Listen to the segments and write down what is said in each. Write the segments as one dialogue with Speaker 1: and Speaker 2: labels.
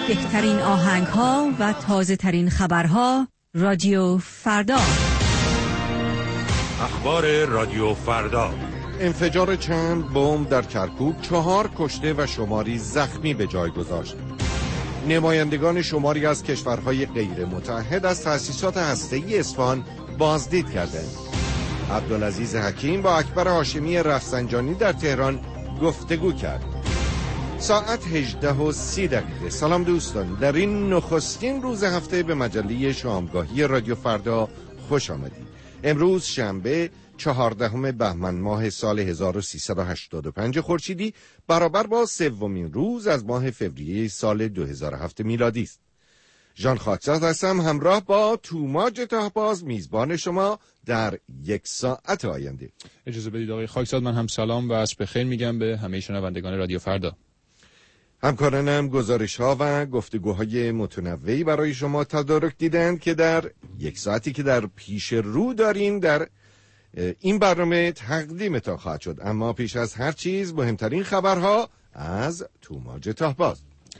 Speaker 1: بهترین آهنگ‌ها و تازه‌ترین خبرها رادیو فردا.
Speaker 2: اخبار رادیو فردا.
Speaker 3: انفجار چند بمب در کرکوک 4 کشته و شماری زخمی به جای گذاشت. نمایندگان شماری از کشورهای غیر متحد از تأسیسات هسته‌ای اصفهان بازدید کردند. عبدالعزیز حکیم با اکبر هاشمی رفسنجانی در تهران گفتگو کرد. ساعت 18:30. سلام دوستان، در این نخستین روز هفته به مجله شامگاهی رادیو فردا خوش آمدید. امروز شنبه 14 بهمن ماه سال 1385 خورشیدی برابر با سومین روز از ماه فوریه سال 2007 میلادی است. ژان خاکزاد هستم، همراه با توماج تاهباز میزبان شما در یک ساعت آینده.
Speaker 4: اجازه بدید آقای خاکزاد من هم سلام و عصر بخیر میگم به همه شنوندگان رادیو فردا.
Speaker 3: همکارانم گزارش‌ها و گفتگوهای متنوعی برای شما تدارک دیدند که در یک ساعتی که در پیش رو داریم در این برنامه تقدیمتان خواهد شد. اما پیش از هر چیز مهمترین خبرها از توماج تاهباز.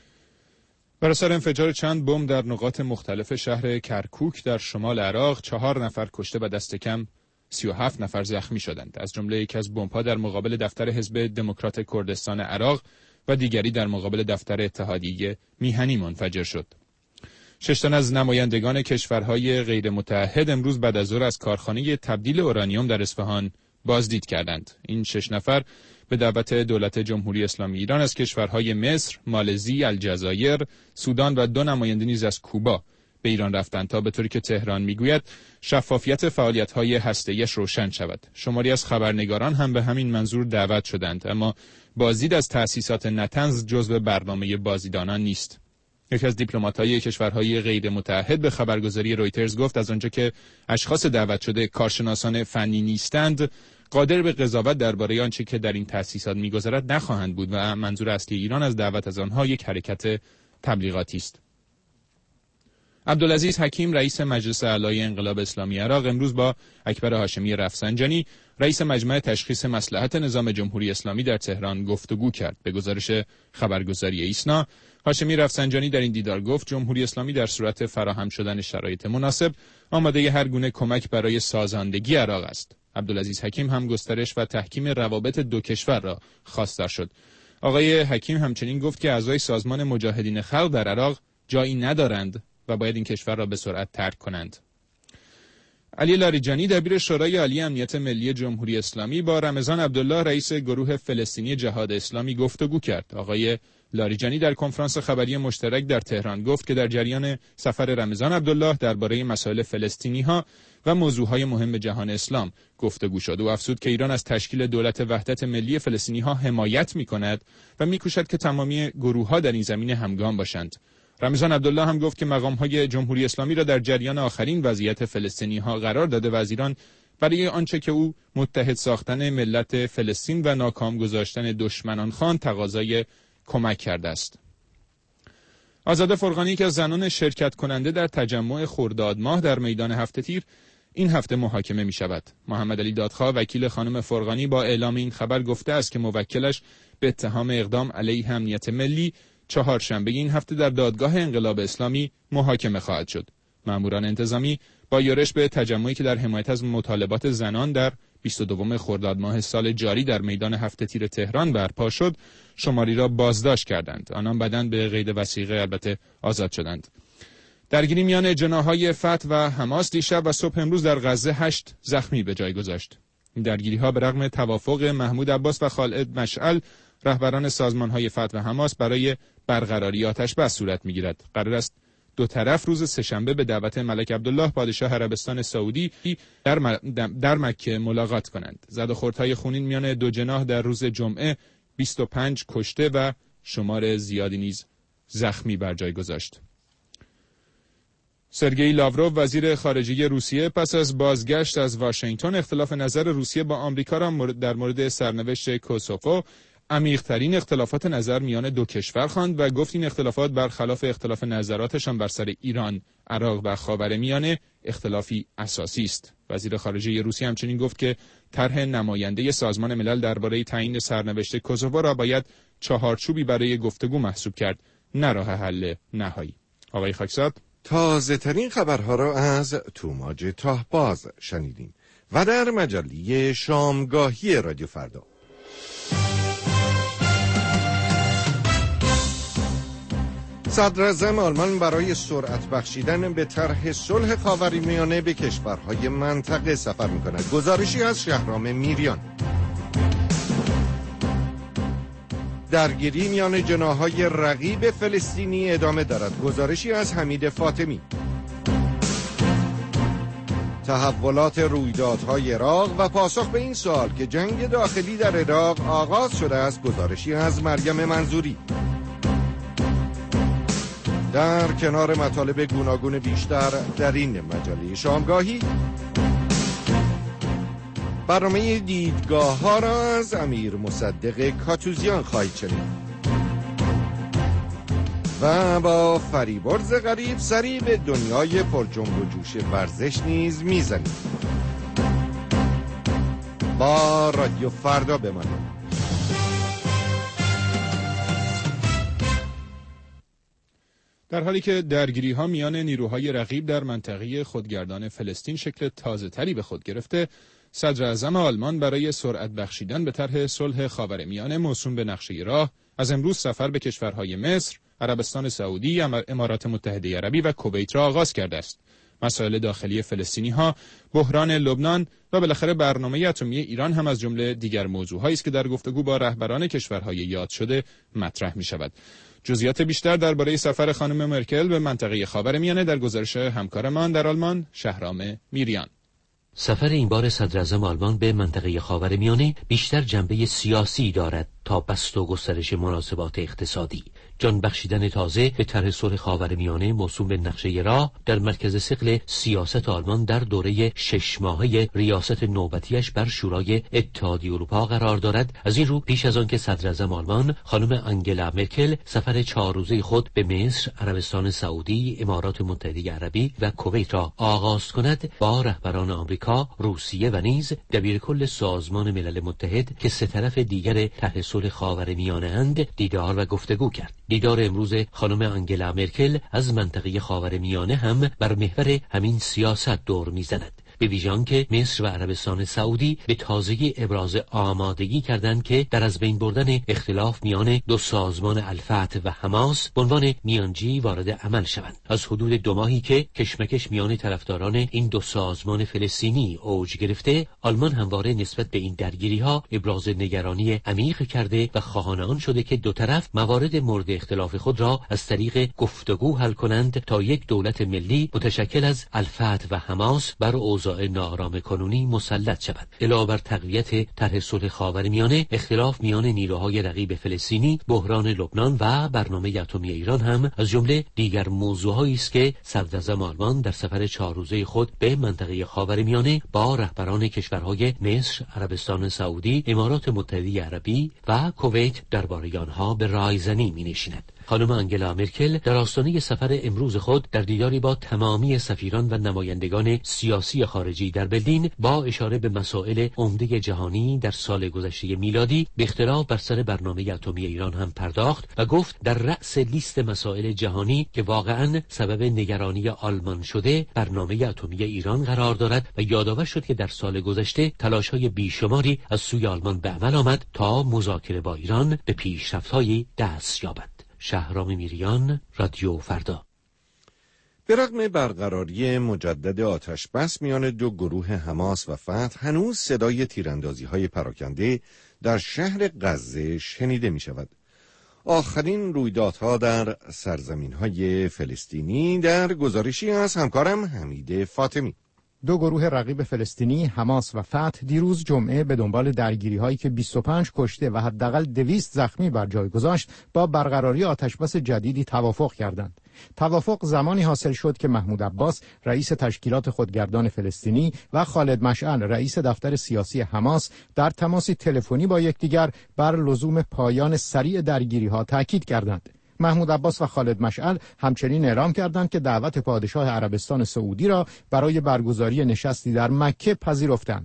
Speaker 4: بر اثر انفجار چند بمب در نقاط مختلف شهر کرکوک در شمال عراق 4 نفر کشته و دست کم 37 نفر زخمی شدند. از جمله یکی از بمب‌ها در مقابل دفتر حزب دموکرات کردستان عراق و دیگری در مقابل دفتر اتحادیه میهنی منفجر شد. 6 تن از نمایندگان کشورهای غیر متحد امروز بعد از ظهر از کارخانه تبدیل اورانیوم در اصفهان بازدید کردند. این 6 نفر به دعوت دولت جمهوری اسلامی ایران از کشورهای مصر، مالزی، الجزایر، سودان و 2 نماینده نیز از کوبا به ایران رفتند تا به طوری که تهران میگوید شفافیت فعالیت‌های هسته‌ایش روشن شود. شماری از خبرنگاران هم به همین منظور دعوت شدند، اما بازدید از تأسیسات نطنز جزو برنامه بازدیدانان نیست. یکی از دیپلمات‌های کشورهای غیر متحد به خبرگزاری رویترز گفت از آنجا که اشخاص دعوت شده کارشناسان فنی نیستند، قادر به قضاوت درباره آنچه که در این تأسیسات می‌گذرد نخواهند بود و منظور اصلی ایران از دعوت از آنها یک حرکت تبلیغاتی است. عبدالعزیز حکیم رئیس مجلس اعلای انقلاب اسلامی عراق امروز با اکبر هاشمی رفسنجانی رئیس مجمع تشخیص مصلحت نظام جمهوری اسلامی در تهران گفتگو کرد. به گزارش خبرگزاری ایسنا، هاشمی رفسنجانی در این دیدار گفت جمهوری اسلامی در صورت فراهم شدن شرایط مناسب آماده هر گونه کمک برای سازندگی عراق است. عبدالعزیز حکیم هم گسترش و تحکیم روابط دو کشور را خواستار شد. آقای حکیم همچنین گفت که اعضای سازمان مجاهدین خلق در عراق جایی ندارند و باید این کشور را به سرعت ترک کنند. علی لاریجانی دبیر شورای عالی امنیت ملی جمهوری اسلامی با رمضان عبدالله رئیس گروه فلسطینی جهاد اسلامی گفتگو کرد. آقای لاریجانی در کنفرانس خبری مشترک در تهران گفت که در جریان سفر رمضان عبدالله درباره مسائل فلسطینی‌ها و موضوعهای مهم جهان اسلام گفتگو شد و افزود که ایران از تشکیل دولت وحدت ملی فلسطینی‌ها حمایت می‌کند و می‌کوشد که تمامی گروه‌ها در این زمینه همگام باشند. رمضان عبدالله هم گفت که مقام‌های جمهوری اسلامی را در جریان آخرین وضعیت فلسطینی‌ها قرار داده و از ایران برای آنچه که او متحد ساختن ملت فلسطین و ناکام گذاشتن دشمنان خواند تقاضای کمک کرده است. آزاده فرغانی که از زنان شرکت کننده در تجمع خرداد ماه در میدان هفته تیر این هفته محاکمه می شود. محمد علی دادخواه وکیل خانم فرغانی با اعلام این خبر گفته است که موکلش به اتهام اقدام علیه امنیت ملی چهارشنبه این هفته در دادگاه انقلاب اسلامی محاکمه خواهد شد. ماموران انتظامی با یورش به تجمعی که در حمایت از مطالبات زنان در 22 خرداد ماه سال جاری در میدان هفته تیر تهران برپا شد، شماری را بازداشت کردند. آنان بعداً به قید وثیقه البته آزاد شدند. درگیری میان جناح‌های فتح و حماس دیشب و صبح امروز در غزه 8 زخمی به جای گذاشت. این درگیری‌ها به رغم توافق محمود عباس و خالد مشعل رهبران سازمان‌های فتح و حماس برای برقراری آتش بس صورت می‌گیرد. قرار است دو طرف روز سه‌شنبه به دعوت ملک عبدالله پادشاه عربستان سعودی در مکه ملاقات کنند. زد و خوردهای خونین میان دو جناح در روز جمعه 25 کشته و شمار زیادی نیز زخمی بر جای گذاشت. سرگئی لاوروف وزیر خارجه روسیه پس از بازگشت از واشنگتن اختلاف نظر روسیه با آمریکا را در مورد سرنوشت کوسوو عمیق‌ترین اختلافات نظر میان دو کشور خواند و گفت این اختلافات برخلاف اختلاف نظراتشان بر سر ایران، عراق و خاورمیانه اختلافی اساسی است. وزیر خارجه روسیه همچنین گفت که طرح نماینده سازمان ملل درباره تعیین سرنوشت کوسوو را باید چهارچوبی برای گفتگو محسوب کرد نه راه حل نهایی. آقای خاکزاد،
Speaker 3: تازه ترین خبرها را از توماج تاهباز شنیدیم و در مجله شامگاهی رادیو فردا. صدراعظم آلمان برای سرعت بخشیدن به طرح صلح خاورمیانه به کشورهای منطقه سفر می‌کند. گزارشی از شهرام میریان. درگیری میان جناح‌های رقیب فلسطینی ادامه دارد. گزارشی از حمید فاطمی. تحولات رویدادهای عراق و پاسخ به این سوال که جنگ داخلی در عراق آغاز شده است. گزارشی از مریم منظوری. در کنار مطالب گوناگون بیشتر در این مجله شامگاهی، برنامه دیدگاه ها را از امیر مصدق کاتوزیان خواهید شنید و با فریبرز غریب سری به دنیای پر جنب و جوش ورزش نیز میزنید. با رادیو فردا بمانید.
Speaker 4: در حالی که درگیری‌ها میان نیروهای رقیب در منطقه خودگردان فلسطین شکل تازه‌تری به خود گرفته، صدراعظم آلمان برای سرعت بخشیدن به طرح صلح خاورمیانه موسوم به نقشه راه از امروز سفر به کشورهای مصر، عربستان سعودی، امارات متحده عربی و کویت را آغاز کرده است. مسائل داخلی فلسطینی‌ها، بحران لبنان و بالاخره برنامه اتمی ایران هم از جمله دیگر موضوع‌هایی است که در گفتگو با رهبران کشورهای یاد شده مطرح می‌شود. جزئیات بیشتر درباره سفر خانم مرکل به منطقه خاورمیانه در گزارش همکارمان در آلمان، شهرام میریان.
Speaker 5: سفر این بار صدراعظم آلمان به منطقه خاورمیانه بیشتر جنبه سیاسی دارد تا بسط و گسترش مناسبات اقتصادی. جان بخشیدن تازه به طرح صلح خاورمیانه موسوم به نقشه راه در مرکز ثقل سیاست آلمان در دوره 6 ماهه ریاست نوبتیش بر شورای اتحادیه اروپا قرار دارد. از این رو پیش از آن که صدراعظم آلمان خانم آنگلا مرکل سفر 4 روزه خود به مصر، عربستان سعودی، امارات متحده عربی و کویت را آغاز کند، با رهبران آمریکا، روسیه و نیز دبیرکل سازمان ملل متحد که 3 طرف دیگر طرح صلح خاورمیانه اند دیدار و گفتگو کرد. دیدار امروز خانم آنگلا مرکل از منطقه خاورمیانه هم بر محور همین سیاست دور می‌زند. به ویژه آنکه مصر و عربستان سعودی به تازگی ابراز آمادگی کردند که در از بین بردن اختلاف میان 2 سازمان الفتح و حماس به عنوان میانجی وارد عمل شوند. از حدود 2 ماهی که کشمکش میان طرفداران این 2 سازمان فلسطینی اوج گرفته، آلمان همواره نسبت به این درگیری‌ها ابراز نگرانی عمیق کرده و خواهان آن شده که 2 طرف موارد مورد اختلاف خود را از طریق گفتگو حل کنند تا یک دولت ملی متشکل از الفتح و حماس بر اوضاع ناآرام کنونی مسلط شود. علاوه بر تقویت طرح صلح خاورمیانه، اختلاف میان نیروهای رقیب فلسطینی، بحران لبنان و برنامه اتمی ایران هم از جمله دیگر موضوعهایی است که صدراعظم آلمان در سفر 4 روزه خود به منطقه خاورمیانه با رهبران کشورهای مصر، عربستان سعودی، امارات متحده عربی و کویت درباره آنها به رایزنی می‌نشیند. خانم آنگلا مرکل در آستانه سفر امروز خود در دیداری با تمامی سفیران و نمایندگان سیاسی خارجی در برلین با اشاره به مسائل عمده جهانی در سال گذشته میلادی به اختلاف بر سر برنامه اتمی ایران هم پرداخت و گفت در رأس لیست مسائل جهانی که واقعاً سبب نگرانی آلمان شده برنامه اتمی ایران قرار دارد و یادآور شد که در سال گذشته تلاش‌های بیشماری از سوی آلمان به عمل آمد تا مذاکره با ایران به پیشرفت‌هایی دست یابد. شهرام میریان، رادیو فردا.
Speaker 3: به رغم برقراری مجدد آتش بس میان 2 گروه حماس و فتح، هنوز صدای تیراندازی‌های پراکنده در شهر غزه شنیده می شود. آخرین رویدادها در سرزمین‌های فلسطینی در گزارشی از همکارم حمید فاطمی.
Speaker 6: 2 گروه رقیب فلسطینی، حماس و فتح، دیروز جمعه به دنبال درگیری‌هایی که 25 کشته و حداقل 200 زخمی بر جای گذاشت، با برقراری آتشبس جدیدی توافق کردند. توافق زمانی حاصل شد که محمود عباس، رئیس تشکیلات خودگردان فلسطینی، و خالد مشعل، رئیس دفتر سیاسی حماس، در تماسی تلفنی با یکدیگر بر لزوم پایان سریع درگیری‌ها تاکید کردند. محمود عباس و خالد مشعل همچنین اعلام کردند که دعوت پادشاه عربستان سعودی را برای برگزاری نشستی در مکه پذیرفتند.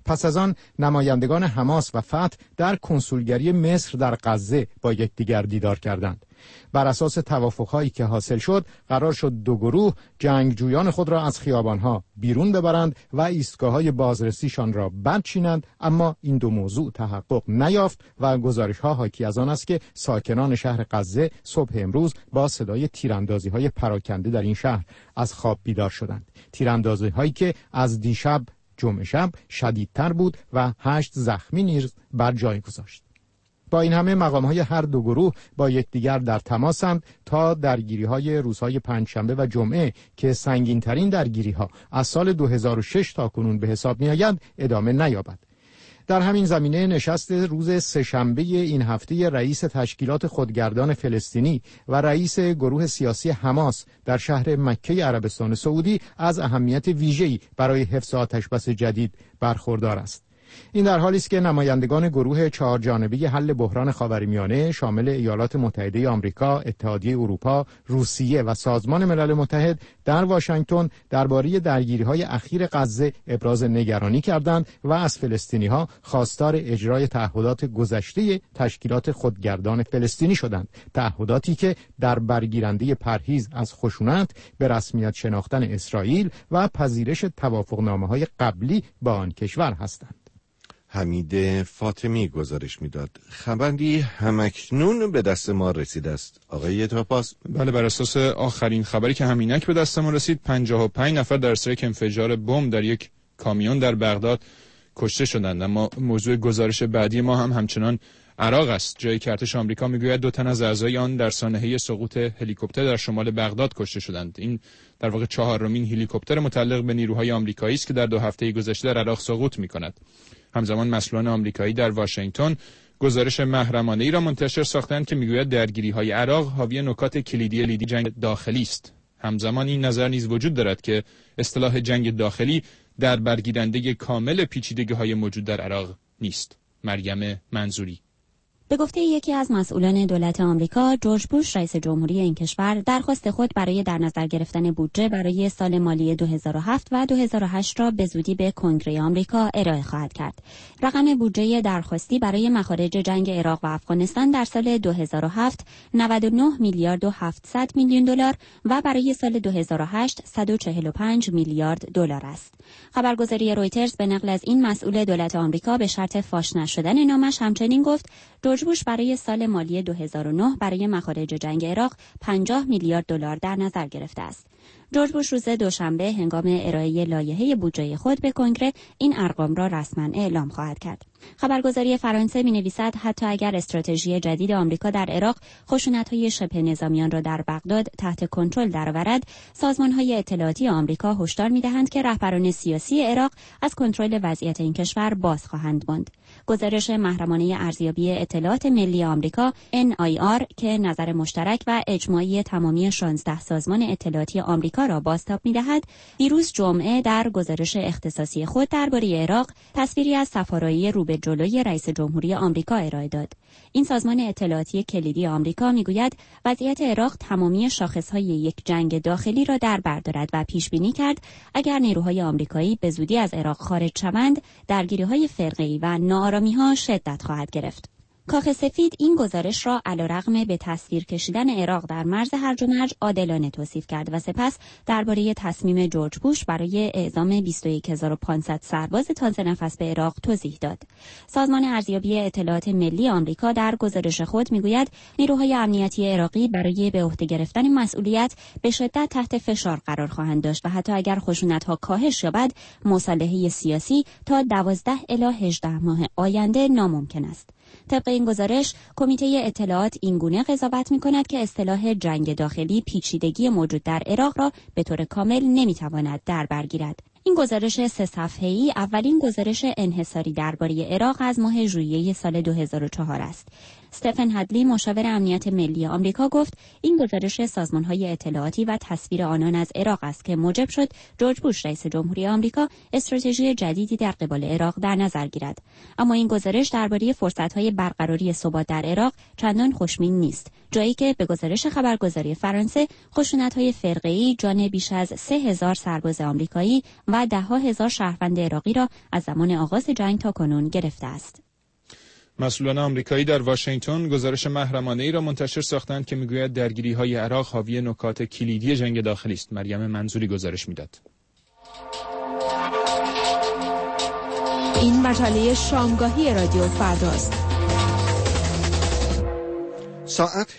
Speaker 6: پس از آن نمایندگان حماس و فتح در کنسولگری مصر در غزه با یکدیگر دیدار کردند. بر اساس توافق‌هایی که حاصل شد، قرار شد دو گروه جنگجویان خود را از خیابان‌ها بیرون ببرند و ایستگاه‌های بازرسیشان را برچینند، اما این دو موضوع تحقق نیافت و گزارش‌ها حاکی از آن است که ساکنان شهر غزه صبح امروز با صدای تیراندازی‌های پراکنده در این شهر از خواب بیدار شدند. تیراندازی‌هایی که از دیشب جمعه شب شدیدتر بود و 8 زخمی نیز بر جای گذاشت. با این همه مقام‌های هر دو گروه با یکدیگر در تماسند تا درگیری‌های روزهای پنجشنبه و جمعه که سنگین‌ترین درگیری‌ها از سال 2006 تا کنون به حساب می‌آید ادامه نیابد. در همین زمینه نشست روز سه‌شنبه این هفته رئیس تشکیلات خودگردان فلسطینی و رئیس گروه سیاسی حماس در شهر مکه عربستان سعودی از اهمیت ویژه‌ای برای حفظ آتش‌بس جدید برخوردار است. این در حالی است که نمایندگان گروه چهارجانبه حل بحران خاورمیانه شامل ایالات متحده آمریکا، اتحادیه اروپا، روسیه و سازمان ملل متحد در واشنگتن درباره درگیری‌های اخیر غزه ابراز نگرانی کردند و از فلسطینی‌ها خواستار اجرای تعهدات گذشته تشکیلات خودگردان فلسطینی شدند، تعهداتی که در برگیرنده پرهیز از خشونت، به رسمیت شناختن اسرائیل و پذیرش توافقنامه‌های قبلی با آن کشور هستند.
Speaker 3: حمید فاطمی گزارش میداد. خبری همکنون به دست ما رسیده است. آقای تاپاس.
Speaker 4: بله، بر اساس آخرین خبری که همینک به دست ما رسید 55 نفر در اثر انفجار بمب در یک کامیون در بغداد کشته شدند. اما موضوع گزارش بعدی ما هم همچنان عراق است، جایی که ارتش آمریکا میگوید 2 تن از اعضای آن در سانحه سقوط هلیکوپتر در شمال بغداد کشته شدند. این در واقع 4مین هلیکوپتر متعلق به نیروهای آمریکایی است که در 2 هفته گذشته در عراق سقوط می‌کند. همزمان مسئولان آمریکایی در واشنگتن گزارش محرمانه‌ای را منتشر ساختند که میگوید درگیری‌های عراق حاوی نکات کلیدی جنگ داخلی است. همزمان این نظر نیز وجود دارد که اصطلاح جنگ داخلی در برگیرنده کامل پیچیدگی‌های موجود در عراق نیست. مریم منظوری.
Speaker 7: به گفته یکی از مسئولان دولت آمریکا، جورج بوش رئیس جمهوری این کشور درخواست خود برای در نظر گرفتن بودجه برای سال مالی 2007 و 2008 را به زودی به کنگره آمریکا ارائه خواهد کرد. رقم بودجه درخواستی برای مخارج جنگ عراق و افغانستان در سال 2007 99 میلیارد و 700 میلیون دلار و برای سال 2008 145 میلیارد دلار است. خبرگزاری رویترز به نقل از این مسئول دولت آمریکا به شرط فاش نشدن نامش همچنین گفت جورج بوش برای سال مالی 2009 برای مخارج جنگ عراق 50 میلیارد دلار در نظر گرفته است. جورج بوش روز دوشنبه هنگام ارائه لایحه بودجه خود به کنگره این ارقام را رسما اعلام خواهد کرد. خبرگزاری فرانسه می‌نویسد حتی اگر استراتژی جدید آمریکا در عراق خشونت‌های شبه نظامیان را در بغداد تحت کنترل درآورد، سازمان‌های اطلاعاتی آمریکا هشدار می‌دهند که رهبران سیاسی عراق از کنترل وضعیت این کشور باز خواهند ماند. گزارش محرمانه ارزیابی اطلاعات ملی آمریکا NIR که نظر مشترک و اجماعی تمامی 16 سازمان اطلاعاتی آمریکا را بازتاب می‌دهد، دیروز جمعه در گزارش اختصاصی خود درباره عراق تصویری از سفارایی رو به جلوی رئیس جمهوری آمریکا ارائه داد. این سازمان اطلاعاتی کلیدی آمریکا میگوید وضعیت عراق تمامی شاخص‌های یک جنگ داخلی را در بر دارد و پیش بینی کرد اگر نیروهای آمریکایی به زودی از عراق خارج شوند، درگیری‌های فرقه‌ای و ناآرامی‌ها شدت خواهد گرفت. کاخ سفید این گزارش را علیرغم به تصویر کشیدن عراق در مرز هرج و مرج عادلانه توصیف کرد و سپس درباره تصمیم جورج بوش برای اعزام 21500 سرباز تازه نفس به عراق توضیح داد. سازمان ارزیابی اطلاعات ملی آمریکا در گزارش خود میگوید نیروهای امنیتی عراقی برای به عهده گرفتن مسئولیت به شدت تحت فشار قرار خواهند داشت و حتی اگر خشونت‌ها کاهش یابد، مصالحه سیاسی تا 12 الی 18 ماه آینده ناممکن است. طبق این گزارش، کمیته اطلاعات اینگونه قضاوت می‌کند که اصطلاح جنگ داخلی پیچیدگی موجود در عراق را به طور کامل نمی‌تواند در بر گیرد. این گزارش 3 صفحه‌ای اولین گزارش انحصاری درباره عراق از ماه ژوئیه سال 2004 است. استفن هدلی مشاور امنیت ملی آمریکا گفت این گزارش سازمان‌های اطلاعاتی و تصویر آنان از عراق است که موجب شد جورج بوش رئیس جمهوری آمریکا استراتژی جدیدی در قبال عراق در نظر گیرد. اما این گزارش درباره فرصت‌های برقراری ثبات در عراق چندان خوشبین نیست، جایی که به گزارش خبرگزاری فرانسه خشونت‌های فرقه‌ای جان بیش از 3000 سرباز آمریکایی و و ده‌ها هزار شهروند عراقی را از زمان آغاز جنگ تا کنون گرفته است.
Speaker 4: مسئولان آمریکایی در واشنگتن گزارش محرمانه‌ای را منتشر ساختند که می‌گوید درگیری‌های عراق حاوی نکات کلیدی جنگ داخلی است. مریم منظوری گزارش می‌داد.
Speaker 8: این مجله شامگاهی رادیو فرداست.
Speaker 3: ساعت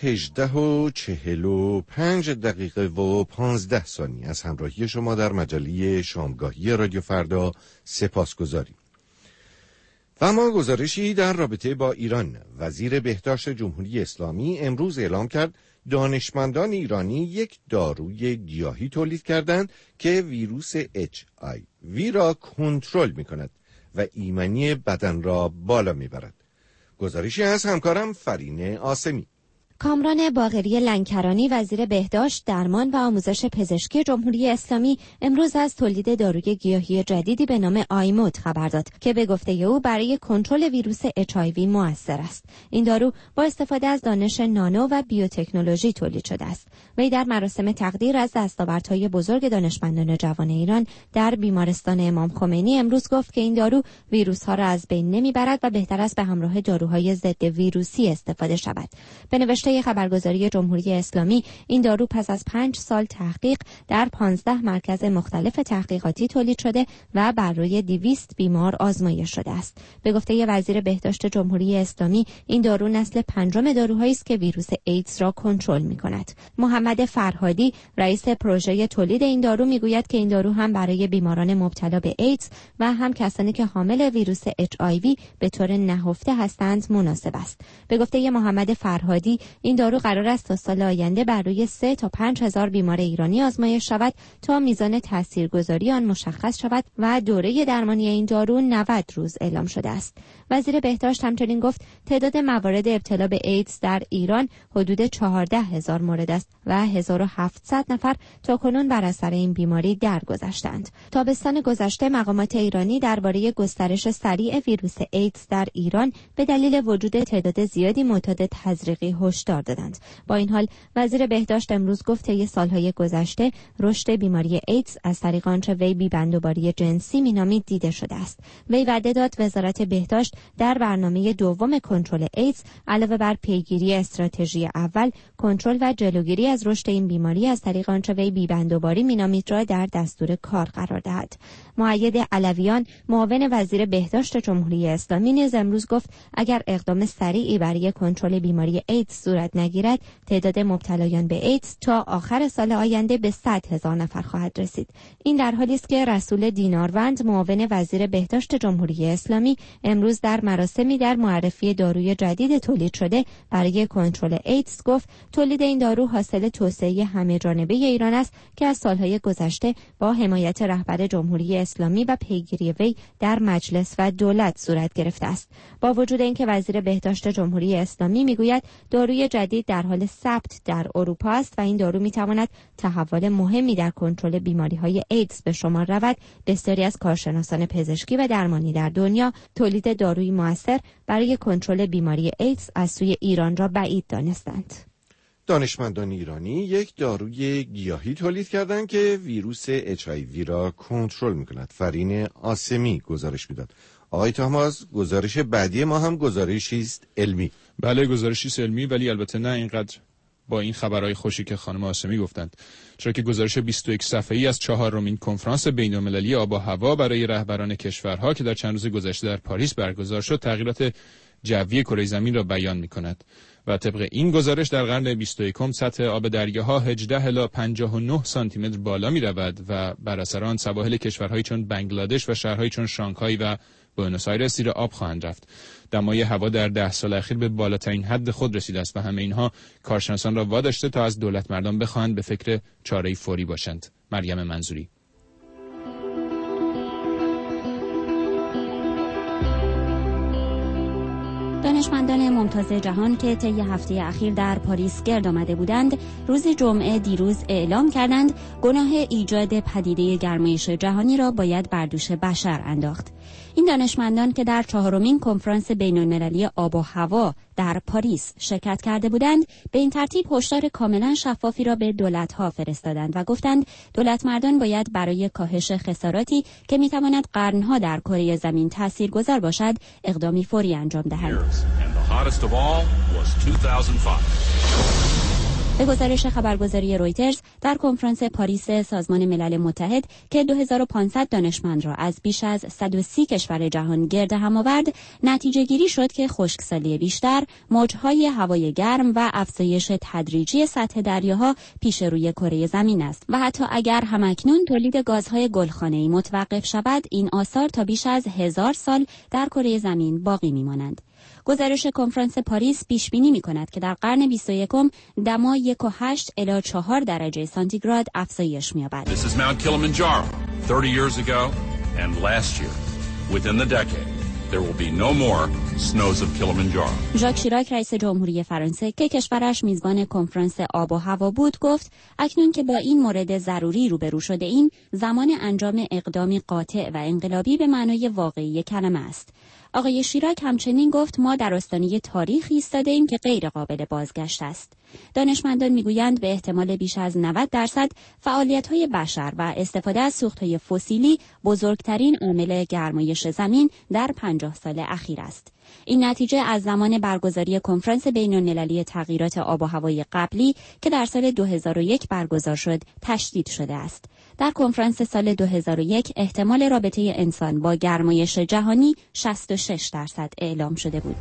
Speaker 3: 18:45 از همراهی شما در مجله شامگاهی رادیو فردا سپاسگزاریم. و ما گزارشی در رابطه با ایران. وزیر بهداشت جمهوری اسلامی امروز اعلام کرد دانشمندان ایرانی یک داروی گیاهی تولید کردند که ویروس HIV را کنترل می‌کند و ایمنی بدن را بالا می‌برد. گزارشی از همکارم فرینه آسمی.
Speaker 9: کامران باقری لنکرانی وزیر بهداشت، درمان و آموزش پزشکی جمهوری اسلامی امروز از تولید داروی گیاهی جدیدی به نام آیمود خبر داد که به گفته او برای کنترل ویروس HIV مؤثر است. این دارو با استفاده از دانش نانو و بیوتکنولوژی تولید شده است. وی در مراسم تقدیر از دستاوردهای بزرگ دانشمندان جوان ایران در بیمارستان امام خمینی امروز گفت که این دارو ویروس‌ها را از بین نمیبرد و بهتر است به همراه داروهای ضد ویروسی استفاده شود. به نوشته خبرگزاری جمهوری اسلامی این دارو پس از 5 سال تحقیق در 15 مرکز مختلف تحقیقاتی تولید شده و بر روی 200 بیمار آزمایش شده است. به گفته وزیر بهداشت جمهوری اسلامی این دارو نسل 5 داروهایی است که ویروس ایدز را کنترل می‌کند. محمد فرهادی رئیس پروژه تولید این دارو میگوید که این دارو هم برای بیماران مبتلا به ایدز و هم کسانی که حامل ویروس HIV به طور نهفته هستند مناسب است. به گفته محمد فرهادی این دارو قرار است تا سال آینده بر روی 3 تا 5 هزار بیمار ایرانی آزمایش شود تا میزان تاثیرگذاری آن مشخص شود و دوره درمانی این دارو 90 روز اعلام شده است. وزیر بهداشت همچنین گفت تعداد موارد ابتلا به ایدز در ایران حدود 14,000 مورد است و 1700 نفر تاکنون بر اثر این بیماری درگذشتند. تابستان گذشته مقامات ایرانی درباره گسترش سریع ویروس ایدز در ایران به دلیل وجود تعداد زیادی معتاد تزریقی هشدار دادند. با این حال وزیر بهداشت امروز گفت طی سالهای گذشته رشد بیماری ایدز از طریق آنچه وی بیبندوباری جنسی مینامید دیده شده است. وی وعده داد وزارت بهداشت در برنامه دوم کنترل ایدز علاوه بر پیگیری استراتژی اول، کنترل و جلوگیری از رشد این بیماری از طریق آنچه وی بیبندوباری مینامید را در دستور کار قرار دهد. مؤید علویان معاون وزیر بهداشت جمهوری اسلامی نیز امروز گفت اگر اقدام سریعی برای کنترل بیماری ایدز صورت نگیرد تعداد مبتلایان به ایدز تا آخر سال آینده به 100,000 نفر خواهد رسید. این در حالی است که رسول دیناروند معاون وزیر بهداشت جمهوری اسلامی امروز در مراسمی در معرفی داروی جدید تولید شده برای کنترل ایدز گفت تولید این دارو حاصل توسعه همه‌جانبه ایران است که از سالهای گذشته با حمایت رهبر جمهوری اسلامی و پیگیری وی در مجلس و دولت صورت گرفته است. با وجود اینکه وزیر بهداشت جمهوری اسلامی میگوید داروی جدید در حال ثبت در اروپا است و این دارو میتواند تحول مهمی در کنترل بیماری‌های ایدز به شمار رود، بسیاری از کارشناسان پزشکی و درمانی در دنیا تولید دارویی مؤثر برای کنترل بیماری ایدز از سوی ایران را بعید دانستند.
Speaker 3: دانشمندان ایرانی یک داروی گیاهی تولید کردند که ویروس HIV را کنترل می‌کند. فرین آسمی گزارش می‌داد. آقای تاماز، گزارش بعدی ما هم گزارشی است علمی.
Speaker 4: بله، گزارشی است علمی، ولی البته نه اینقدر با این خبرهای خوشی که خانم آسمی گفتند، چرا که گزارش 21 صفحه‌ای از 4مین کنفرانس بین‌المللی آب و هوا برای رهبران کشورها که در چند روز گذشته در پاریس برگزار شد تغییرات جوی کره زمین را بیان می‌کند و طبق این گزارش در قرن 21 سطح آب دریاها 18 الی 59 سانتی متر بالا می‌رود و بر اثر آن سواحل کشورهای چون بنگلادش و شهرهای چون شانگهای و بوئنوس آیرس زیر آب خواهند رفت. دمای هوا در 10 سال اخیر به بالاترین حد خود رسیده است و همه اینها کارشناسان را واداشته تا از دولت مردان بخواهند به فکر چاره‌ای فوری باشند. مریم منظوری.
Speaker 7: دانشمندان ممتاز جهان که طی هفته اخیر در پاریس گرد آمده بودند، روز جمعه دیروز اعلام کردند گناه ایجاد پدیده گرمایش جهانی را باید بر دوش بشر انداخت. این دانشمندان که در 4مین کنفرانس بین‌المللی آب و هوا در پاریس شرکت کرده بودند، به این ترتیب هشدار کاملا شفافی را به دولت‌ها فرستادند و گفتند دولت مردان باید برای کاهش خساراتی که می‌تواند قرن‌ها در کره زمین تاثیرگذار باشد، اقدامی فوری انجام دهند. به گزارش خبرگزاری رویترز، در کنفرانس پاریس سازمان ملل متحد که 2500 دانشمند را از بیش از 130 کشور جهان گرد هم آورد، نتیجه گیری شد که خشکسالی بیشتر، موجهای هوای گرم و افزایش تدریجی سطح دریاها پیش روی کره زمین است و حتی اگر همکنون تولید گازهای گلخانه‌ای متوقف شود، این آثار تا بیش از 1000 سال در کره زمین باقی می‌مانند. گزارش کنفرانس پاریس پیش بینی می‌کند که در قرن 21 دما 1.8 الی 4 درجه سانتیگراد افزایش می‌یابد.
Speaker 10: This is Mount Kilimanjaro. 30 years ago and last year. Within the decade, there will be no more snows of Kilimanjaro.
Speaker 7: ژاک شیراک رئیس جمهوری فرانسه که کشورش میزبان کنفرانس آب و هوا بود گفت اکنون که با این مورد ضروری روبرو شده ایم، زمان انجام اقدامی قاطع و انقلابی به معنای واقعی کلمه است. آقای شیراک همچنین گفت ما در آستانه تاریخی ایستاده ایم که غیر قابل بازگشت است. دانشمندان میگویند به احتمال بیش از 90% فعالیت‌های بشر و استفاده از سوخت‌های فسیلی بزرگترین عامل گرمایش زمین در 50 سال اخیر است. این نتیجه از زمان برگزاری کنفرانس بین‌المللی تغییرات آب و هوای قبلی که در سال 2001 برگزار شد تشدید شده است. در کنفرانس سال 2001 احتمال رابطه انسان با گرمایش جهانی 66% اعلام شده بود.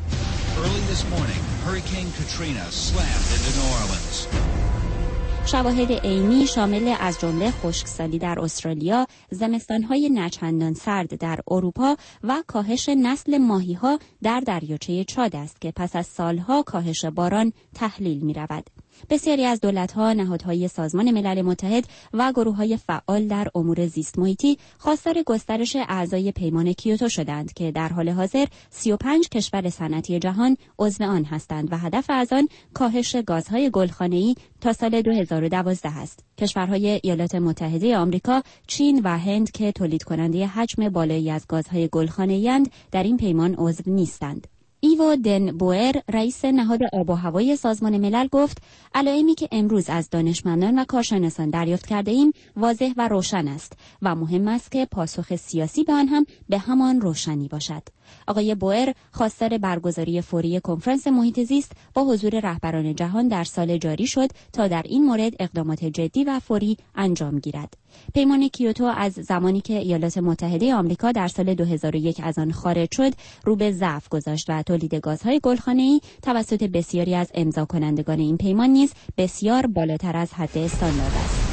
Speaker 7: شواهد عینی شامل از جمله خشکسالی در استرالیا، زمستان‌های نچندان سرد در اروپا و کاهش نسل ماهی‌ها در دریاچه چاد است که پس از سالها کاهش باران تحلیل می‌رود. بسیاری از دولت‌ها، نهادهای سازمان ملل متحد و گروه‌های فعال در امور زیست محیطی خواستار گسترش اعضای پیمان کیوتو شدند که در حال حاضر 35 کشور صنعتی جهان عضو آن هستند و هدف از آن کاهش گازهای گلخانه‌ای تا سال 2012 است. کشورهای ایالات متحده آمریکا، چین و هند که تولید کننده حجم بالایی از گازهای گلخانه‌ای‌اند، در این پیمان عضو نیستند. ایو دن بوئر رئیس نهاد آب و هوای سازمان ملل گفت علائمی که امروز از دانشمندان و کارشناسان دریافت کرده ایم واضح و روشن است و مهم است که پاسخ سیاسی به آن هم به همان روشنی باشد. آقای بوئر خواستار برگزاری فوری کنفرانس محیط زیست با حضور رهبران جهان در سال جاری شد تا در این مورد اقدامات جدی و فوری انجام گیرد. پیمان کیوتو از زمانی که ایالات متحده آمریکا در سال 2001 از آن خارج شد رو به ضعف گذاشت و تولید گازهای گلخانه‌ای توسط بسیاری از امضا کنندگان این پیمان نیز بسیار بالاتر از حد استاندارد است.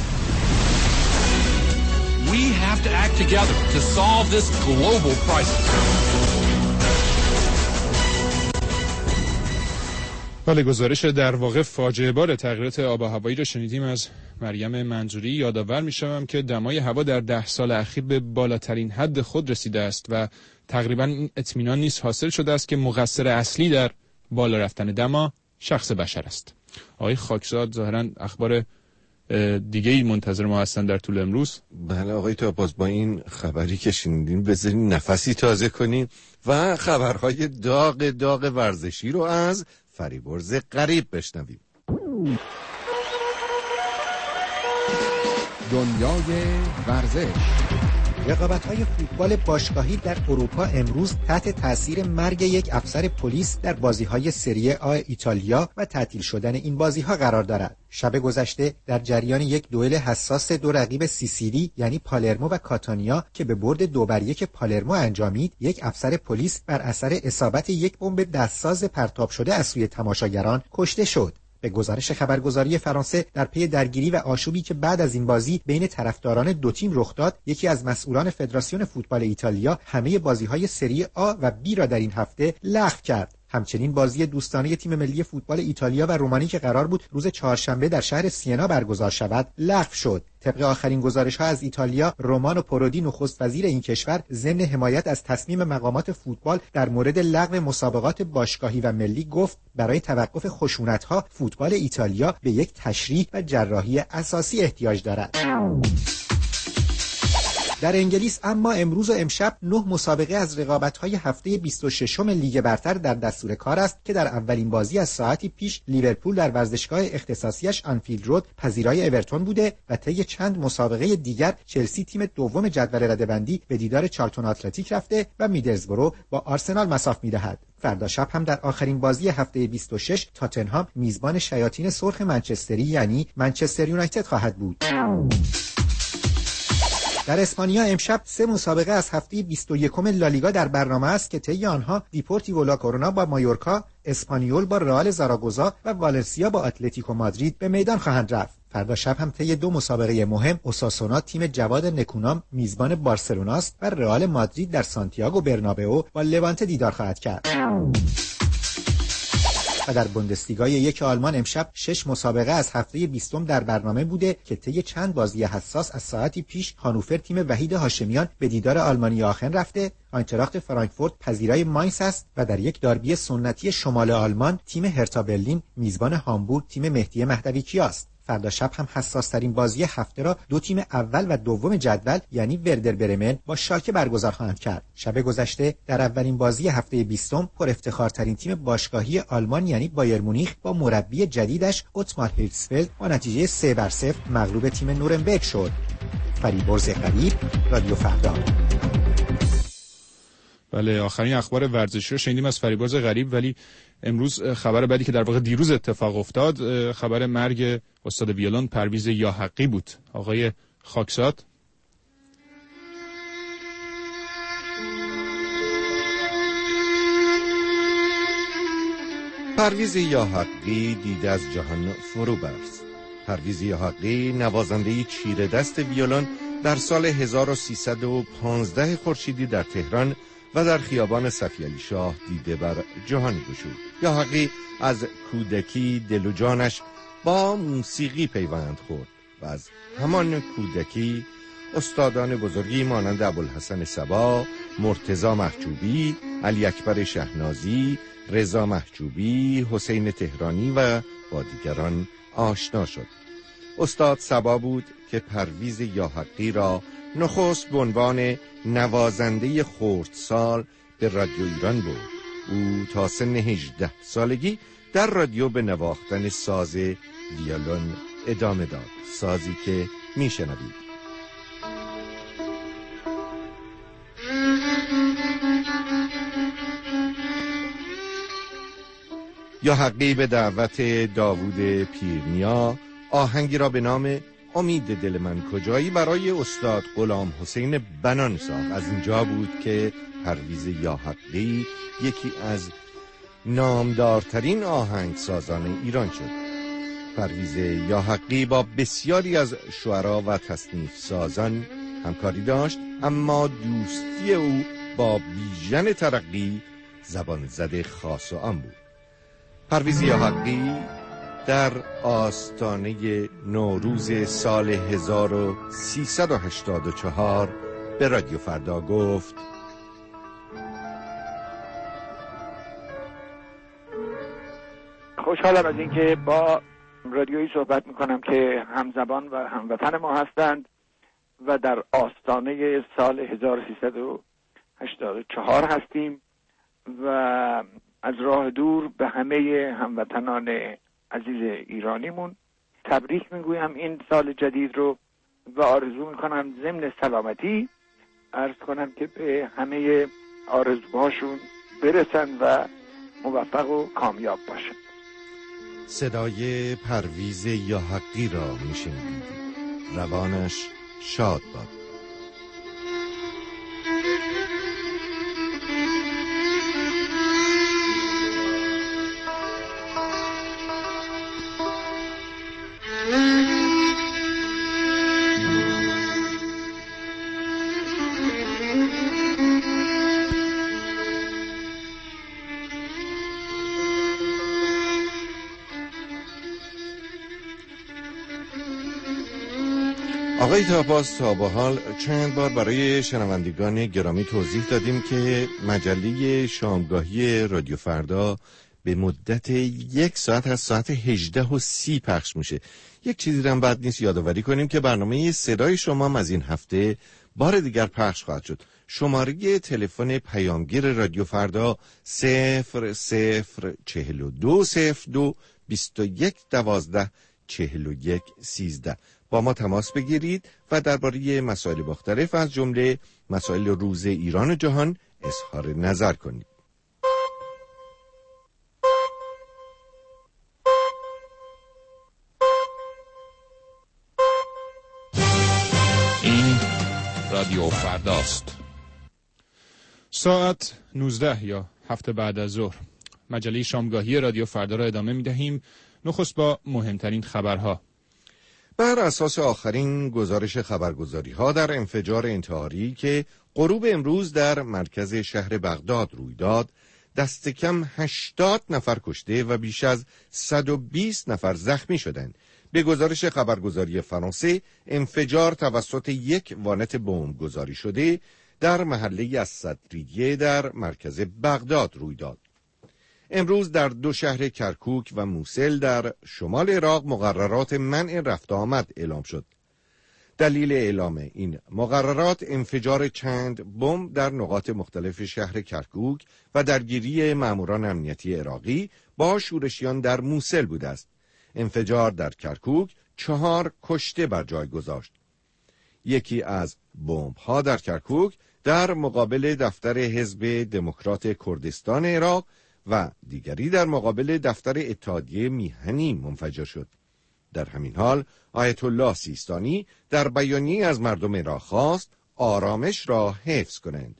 Speaker 10: We have to act together to solve this global crisis.
Speaker 4: بله، گزارش در واقع فاجعه بار تغییرات آب و هوایی را شنیدیم از مریم منظوری. یادآور می‌شوم که دمای هوا در 10 سال اخیر به بالاترین حد خود رسیده است و تقریباً این اطمینان نیز حاصل شده است که مقصر اصلی در بالا رفتن دما شخص بشر است. آقای خاکزاد ظاهراً اخبار دیگه‌ای منتظر ما هستن در طول امروز.
Speaker 3: بله آقای تاپاس، با این خبری که شنیدیم بذارین نفسی تازه کنیم و خبرهای داغ ورزشی رو از فریبرز غریب بشنویم.
Speaker 11: دنیای ورزش. رقابت‌های فوتبال باشگاهی در اروپا امروز تحت تاثیر مرگ یک افسر پلیس در بازی‌های سری آ ایتالیا و تعطیل شدن این بازی‌ها قرار دارد. شب گذشته در جریان یک دوئل حساس دو رقیب سیسیلی یعنی پالرمو و کاتانیا که به برد 2-1 پالرمو انجامید، یک افسر پلیس بر اثر اصابت یک بمب دستساز پرتاب شده از سوی تماشاگران کشته شد. به گزارش خبرگزاری فرانسه در پی درگیری و آشوبی که بعد از این بازی بین طرفداران دو تیم رخ داد، یکی از مسئولان فدراسیون فوتبال ایتالیا همه بازی‌های سری آ و بی را در این هفته لغو کرد. همچنین بازی دوستانه تیم ملی فوتبال ایتالیا و رومانی که قرار بود روز چهارشنبه در شهر سینا برگزار شود لغو شد. طبق آخرین گزارش‌ها از ایتالیا، رومانو پرودی نخست وزیر این کشور ضمن حمایت از تصمیم مقامات فوتبال در مورد لغو مسابقات باشگاهی و ملی گفت برای توقف خشونت‌ها فوتبال ایتالیا به یک تشریح و جراحی اساسی احتیاج دارد. در انگلیس اما امروز و امشب 9 مسابقه از رقابت‌های هفته 26م لیگ برتر در دستور کار است که در اولین بازی از ساعتی پیش لیورپول در ورزشگاه اختصاصیش آنفیلد رود پذیرای اورتون بوده و طی چند مسابقه دیگر چلسی تیم دوم جدول رده‌بندی به دیدار چارلتون آتلتیک رفته و میدلزبرو با آرسنال مصاف می‌دهد. فردا شب هم در آخرین بازی هفته 26 تاتنهام میزبان شیاطین سرخ منچستری یعنی منچستر یونایتد خواهد بود. در اسپانیا امشب 3 مسابقه از هفته 21 لالیگا در برنامه است که طی آنها دیپورتیو لا کرونا با مایورکا، اسپانیول با رئال زاراگوزا و والنسیا با اتلتیکو مادرید به میدان خواهند رفت. فردا شب هم طی 2 مسابقه مهم اوساسونا تیم جواد نکونام میزبان بارسلوناست و رئال مادرید در سانتیاگو برنابئو با لوانته دیدار خواهد کرد. و در بوندسلیگای 1 آلمان امشب 6 مسابقه از هفته 20 در برنامه بوده که طی چند بازی حساس از ساعتی پیش هانوفر تیم وحید هاشمیان به دیدار آلمانی آخن رفته، آینتراخت فرانکفورت پذیرای ماینس است و در یک داربی سنتی شمال آلمان تیم هرتا برلین میزبان هامبورگ تیم مهدی مهدوی کیاست. فردا شب هم حساس‌ترین بازی هفته را 2 تیم اول و دوم جدول یعنی وردر برمن با شالکه برگزار خواهند کرد. شب گذشته در اولین بازی هفته 20 پر افتخارترین تیم باشگاهی آلمان یعنی بایر مونیخ با مربی جدیدش اوتمار هیلسفلد با نتیجه 3-0 مغلوب تیم نورنبرگ شد. فریبرز غریب، رادیو فردا.
Speaker 4: بله، آخرین اخبار ورزشی رو شنیدیم از فریبرز غریب، ولی امروز خبر بعدی که در واقع دیروز اتفاق افتاد خبر مرگ استاد ویولون پرویز یاحقی بود. آقای خاکساد.
Speaker 3: پرویز یاحقی دیده از جهان فرو برد. پرویز یاحقی نوازنده چیره دست ویولون در سال 1315 خورشیدی در تهران و در خیابان صفیعلی شاه دیده بر جهان گشود. یاحقی از کودکی دل و جانش با موسیقی پیوند خورد و از همان کودکی استادان بزرگی مانند ابوالحسن صبا، مرتضی محجوبی، علی اکبر شهنازی، رضا محجوبی، حسین تهرانی و با دیگران آشنا شد. استاد صبا بود که پرویز یاحقی را نخست به عنوان نوازنده خردسال به رادیو ایران برد. او تا سن 18 سالگی در رادیو به نواختن ساز ویولون ادامه داد، سازی که میشنوید. یاحقی به دعوت داوود پیرنیا آهنگی را به نام امید دل من کجایی برای استاد غلام حسین بنان ساخت. از اینجا بود که پرویز یاحقی یکی از نامدارترین آهنگسازان ایران شد. پرویز یاحقی با بسیاری از شعرا و تصنیف سازان همکاری داشت، اما دوستی او با بیژن ترقی زبان زده خاص و عام بود. پرویز یاحقی در آستانه نوروز سال 1384 به رادیو فردا گفت:
Speaker 12: خوشحالم از اینکه با رادیویی صحبت میکنم که همزبان و هموطن ما هستند و در آستانه سال 1384 هستیم و از راه دور به همه هموطنان عزیز ایرانیمون تبریک میگویم این سال جدید رو و آرزو میکنم ضمن سلامتی عرض کنم که به همه آرزوهاشون برسن و موفق و کامیاب باشن.
Speaker 3: صدای پرویز یاحقی را میشنیدید. روانش شاد باد. آقای تاپاس، تا به حال چند بار برای شنوندگان گرامی توضیح دادیم که مجله شامگاهی رادیو فردا به مدت 1 ساعت از ساعت 18:30 پخش میشه. یک چیزی هم بد نیست یادآوری کنیم که برنامه صدای شما از این هفته بار دیگر پخش خواهد شد. شماره تلفن پیامگیر رادیو فردا 004202 21124113. با ما تماس بگیرید و درباره مسائل مختلف از جمله مسائل روز ایران و جهان اظهار نظر کنید.
Speaker 4: این رادیو فرداست. ساعت 19 یا 7 بعد از ظهر. مجله شامگاهی رادیو فردا را ادامه می دهیم. نخست با مهمترین خبرها.
Speaker 3: بر اساس آخرین گزارش خبرگزاری ها در انفجار انتحاری که غروب امروز در مرکز شهر بغداد روی داد، دست کم 80 نفر کشته و بیش از 120 نفر زخمی شدند. به گزارش خبرگزاری فرانسه، انفجار توسط یک وانت بمب گذاری شده در محله الصدریه در مرکز بغداد روی داد. امروز در دو شهر کرکوک و موسل در شمال عراق مقررات منع رفت آمد اعلام شد. دلیل اعلام این مقررات انفجار چند بمب در نقاط مختلف شهر کرکوک و درگیری ماموران امنیتی عراقی با شورشیان در موسل بوده است. انفجار در کرکوک 4 کشته بر جای گذاشت. یکی از بمب‌ها در کرکوک در مقابل دفتر حزب دموکرات کردستان عراق و دیگری در مقابل دفتر اتحادیه میهنی منفجر شد. در همین حال آیت الله سیستانی در بیانیه از مردم عراق خواست آرامش را حفظ کنند.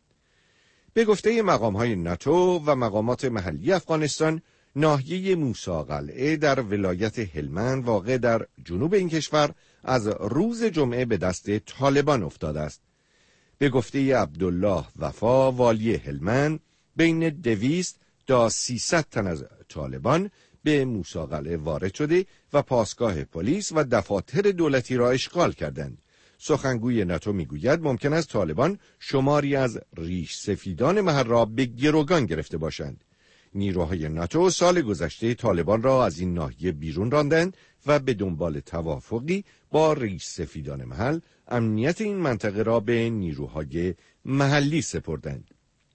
Speaker 3: به گفته مقام‌های ناتو و مقامات محلی افغانستان، ناحیه موسی-قلعه در ولایت هلمند واقع در جنوب این کشور از روز جمعه به دست طالبان افتاده است. به گفته عبدالله وفا والی هلمند، بین 200 تا 300 تن از طالبان به موسی-قلعه وارد شده و پاسگاه پلیس و دفاتر دولتی را اشغال کردند. سخنگوی ناتو میگوید ممکن است طالبان شماری از ریش سفیدان محل را به گروگان گرفته باشند. نیروهای ناتو سال گذشته طالبان را از این ناحیه بیرون راندند و به دنبال توافقی با ریش سفیدان محل امنیت این منطقه را به نیروهای محلی سپردند.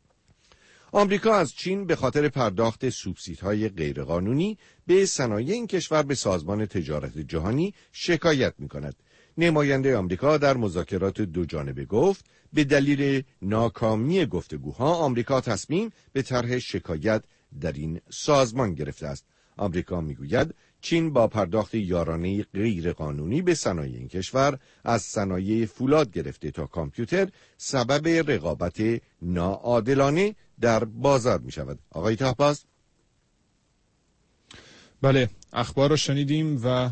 Speaker 3: آمریکا از چین به خاطر پرداخت سوبسیدهای غیرقانونی به صنایع این کشور به سازمان تجارت جهانی شکایت می‌کند. نماینده آمریکا در مذاکرات دو جانبه گفت به دلیل ناکامی گفتگوها آمریکا تصمیم به طرح شکایت در این سازمان گرفته است. آمریکا میگوید چین با پرداخت یارانه غیرقانونی به صنایع این کشور از صنایع فولاد گرفته تا کامپیوتر سبب رقابت ناعادلانه در بازار می شود. آقای تاپاس؟
Speaker 4: بله، اخبار رو شنیدیم و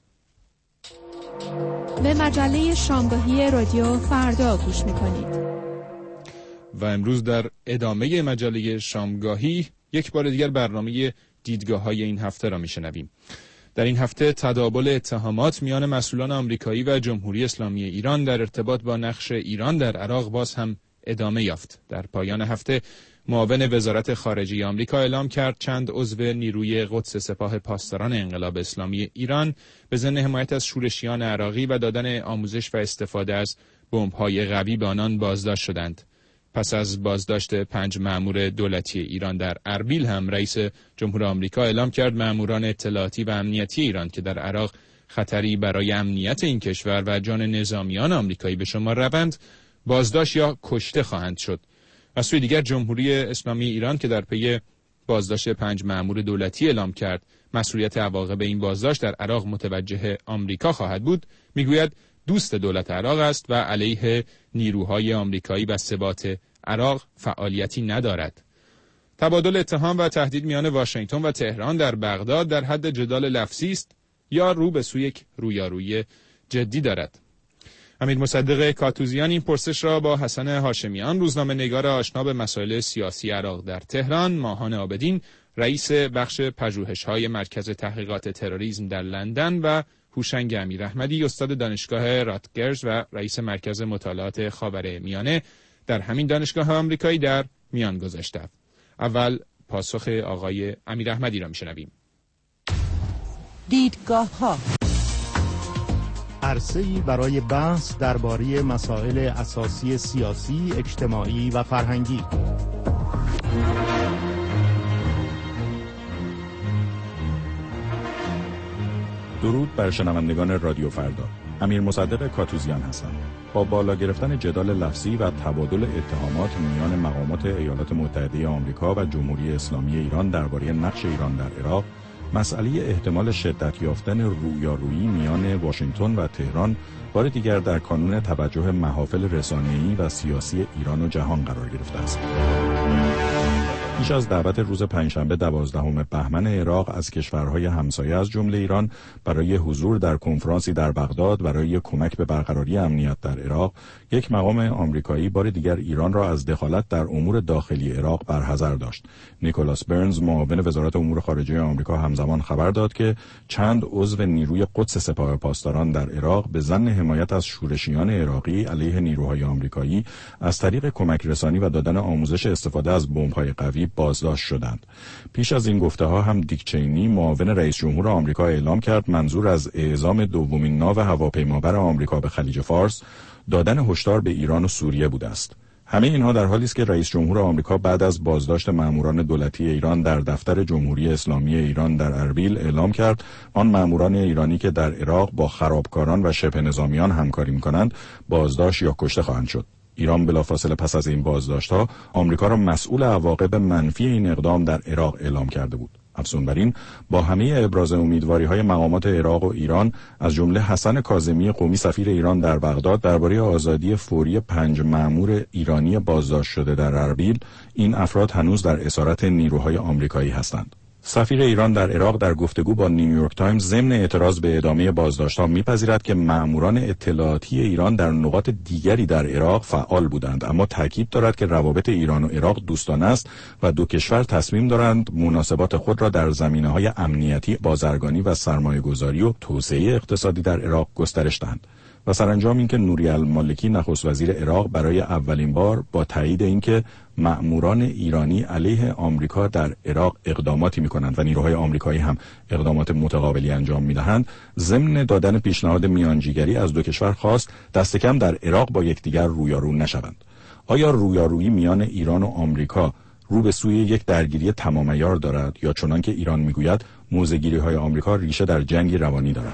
Speaker 8: به مجله شامگاهی رادیو فردا گوش میکنید.
Speaker 4: و امروز در ادامه مجله شامگاهی یک بار دیگر برنامه دیدگاه‌های این هفته را میشنویم. در این هفته تداول اتهامات میان مسئولان آمریکایی و جمهوری اسلامی ایران در ارتباط با نقش ایران در عراق باز هم ادامه یافت. در پایان هفته معاون وزارت خارجه آمریکا اعلام کرد چند عضو نیروی قدس سپاه پاسداران انقلاب اسلامی ایران به ضمن حمایت از شورشیان عراقی و دادن آموزش و استفاده از بمب‌های قوی به آنان بازداشت شدند. پس از بازداشت 5 مأمور دولتی ایران در اربیل هم رئیس جمهور آمریکا اعلام کرد مأموران اطلاعاتی و امنیتی ایران که در عراق خطری برای امنیت این کشور و جان نظامیان آمریکایی به شمار روند بازداشت یا کشته خواهند شد. از سوی دیگر جمهوری اسلامی ایران که در پی بازداشت 5 مأمور دولتی اعلام کرد مسئولیت عواقب این بازداشت در عراق متوجه آمریکا خواهد بود، میگوید دوست دولت عراق است و علیه نیروهای آمریکایی و ثبات عراق فعالیتی ندارد. تبادل اتهام و تهدید میان واشنگتن و تهران در بغداد در حد جدال لفظی است یا رو به سوی یک رویارویی جدی دارد. امیر مصدق کاتوزیان این پرسش را با حسن هاشمیان روزنامه‌نگار آشنا به مسائل سیاسی عراق در تهران، ماهان عابدین رئیس بخش پژوهش‌های مرکز تحقیقات تروریسم در لندن و هوشنگ امیراحمدی استاد دانشگاه راتگرز و رئیس مرکز مطالعات خاورمیانه در همین دانشگاه آمریکایی در میان گذاشته. اول پاسخ آقای امیراحمدی را میشنویم.
Speaker 13: دیدگاه‌ها.
Speaker 6: عرصه‌ای برای بحث درباره مسائل اساسی سیاسی، اجتماعی و فرهنگی.
Speaker 13: درود بر شنوندگان رادیو فردا. امیر مصدق کاتوزیان هستم. با بالا گرفتن جدال لفظی و تبادل اتهامات میان مقامات ایالات متحده آمریکا و جمهوری اسلامی ایران درباره نقش ایران در عراق، مسئله احتمال شدت یافتن رویارویی میان واشنگتن و تهران بار دیگر در کانون توجه محافل رسانه‌ای و سیاسی ایران و جهان قرار گرفته است. پیش از دعوت روز پنجشنبه 12 بهمن عراق از کشورهای همسایه از جمله ایران برای حضور در کنفرانسی در بغداد برای کمک به برقراری امنیت در عراق، یک مقام آمریکایی بار دیگر ایران را از دخالت در امور داخلی عراق برحذر داشت. نیکولاس برنز، معاون وزارت امور خارجه آمریکا، همزمان خبر داد که چند عضو نیروی قدس سپاه پاسداران در عراق به ظن حمایت از شورشیان عراقی علیه نیروهای آمریکایی از طریق کمک رسانی و دادن آموزش استفاده از بمب‌های قوی بازداشت شدند. پیش از این گفته‌ها هم دیک چینی، معاون رئیس جمهور آمریکا، اعلام کرد منظور از اعزام دومین ناو هواپیمابر آمریکا به خلیج فارس دادن هشدار به ایران و سوریه بوده است. همه اینها در حالی است که رئیس جمهور آمریکا بعد از بازداشت ماموران دولتی ایران در دفتر جمهوری اسلامی ایران در اربیل اعلام کرد آن ماموران ایرانی که در عراق با خرابکاران و شبه نظامیان همکاری می‌کنند بازداشت یا کشته خواهند شد. ایران بلافاصله پس از این بازداشت‌ها آمریکا را مسئول عواقب منفی این اقدام در عراق اعلام کرده بود. افزون بر این، با همه ابراز امیدواری‌های مقامات عراق و ایران از جمله حسن کاظمی قمی سفیر ایران در بغداد درباره آزادی فوری 5 مأمور ایرانی بازداشت شده در اربیل، این افراد هنوز در اسارت نیروهای آمریکایی هستند. سفیر ایران در عراق در گفتگو با نیویورک تایمز ضمن اعتراض به ادامه بازداشت‌ها می‌پذیرد که مأموران اطلاعاتی ایران در نقاط دیگری در عراق فعال بودند، اما تاکید دارد که روابط ایران و عراق دوستانه است و دو کشور تصمیم دارند مناسبات خود را در زمینه‌های امنیتی، بازرگانی و سرمایه‌گذاری و توسعه اقتصادی در عراق گسترش دهند. و سرانجام اینکه نوری المالکی نخست وزیر عراق برای اولین بار با تایید اینکه مأموران ایرانی علیه آمریکا در عراق اقداماتی می‌کنند و نیروهای آمریکایی هم اقدامات متقابلی انجام می‌دهند، ضمن دادن پیشنهاد میانجیگری از دو کشور خواست دست کم در عراق با یکدیگر رویارو نشوند. آیا رویارویی میان ایران و آمریکا رو به سوی یک درگیری تمام عیار دارد یا چنان که ایران میگوید موضع‌گیری‌های آمریکا ریشه در جنگی روانی دارد؟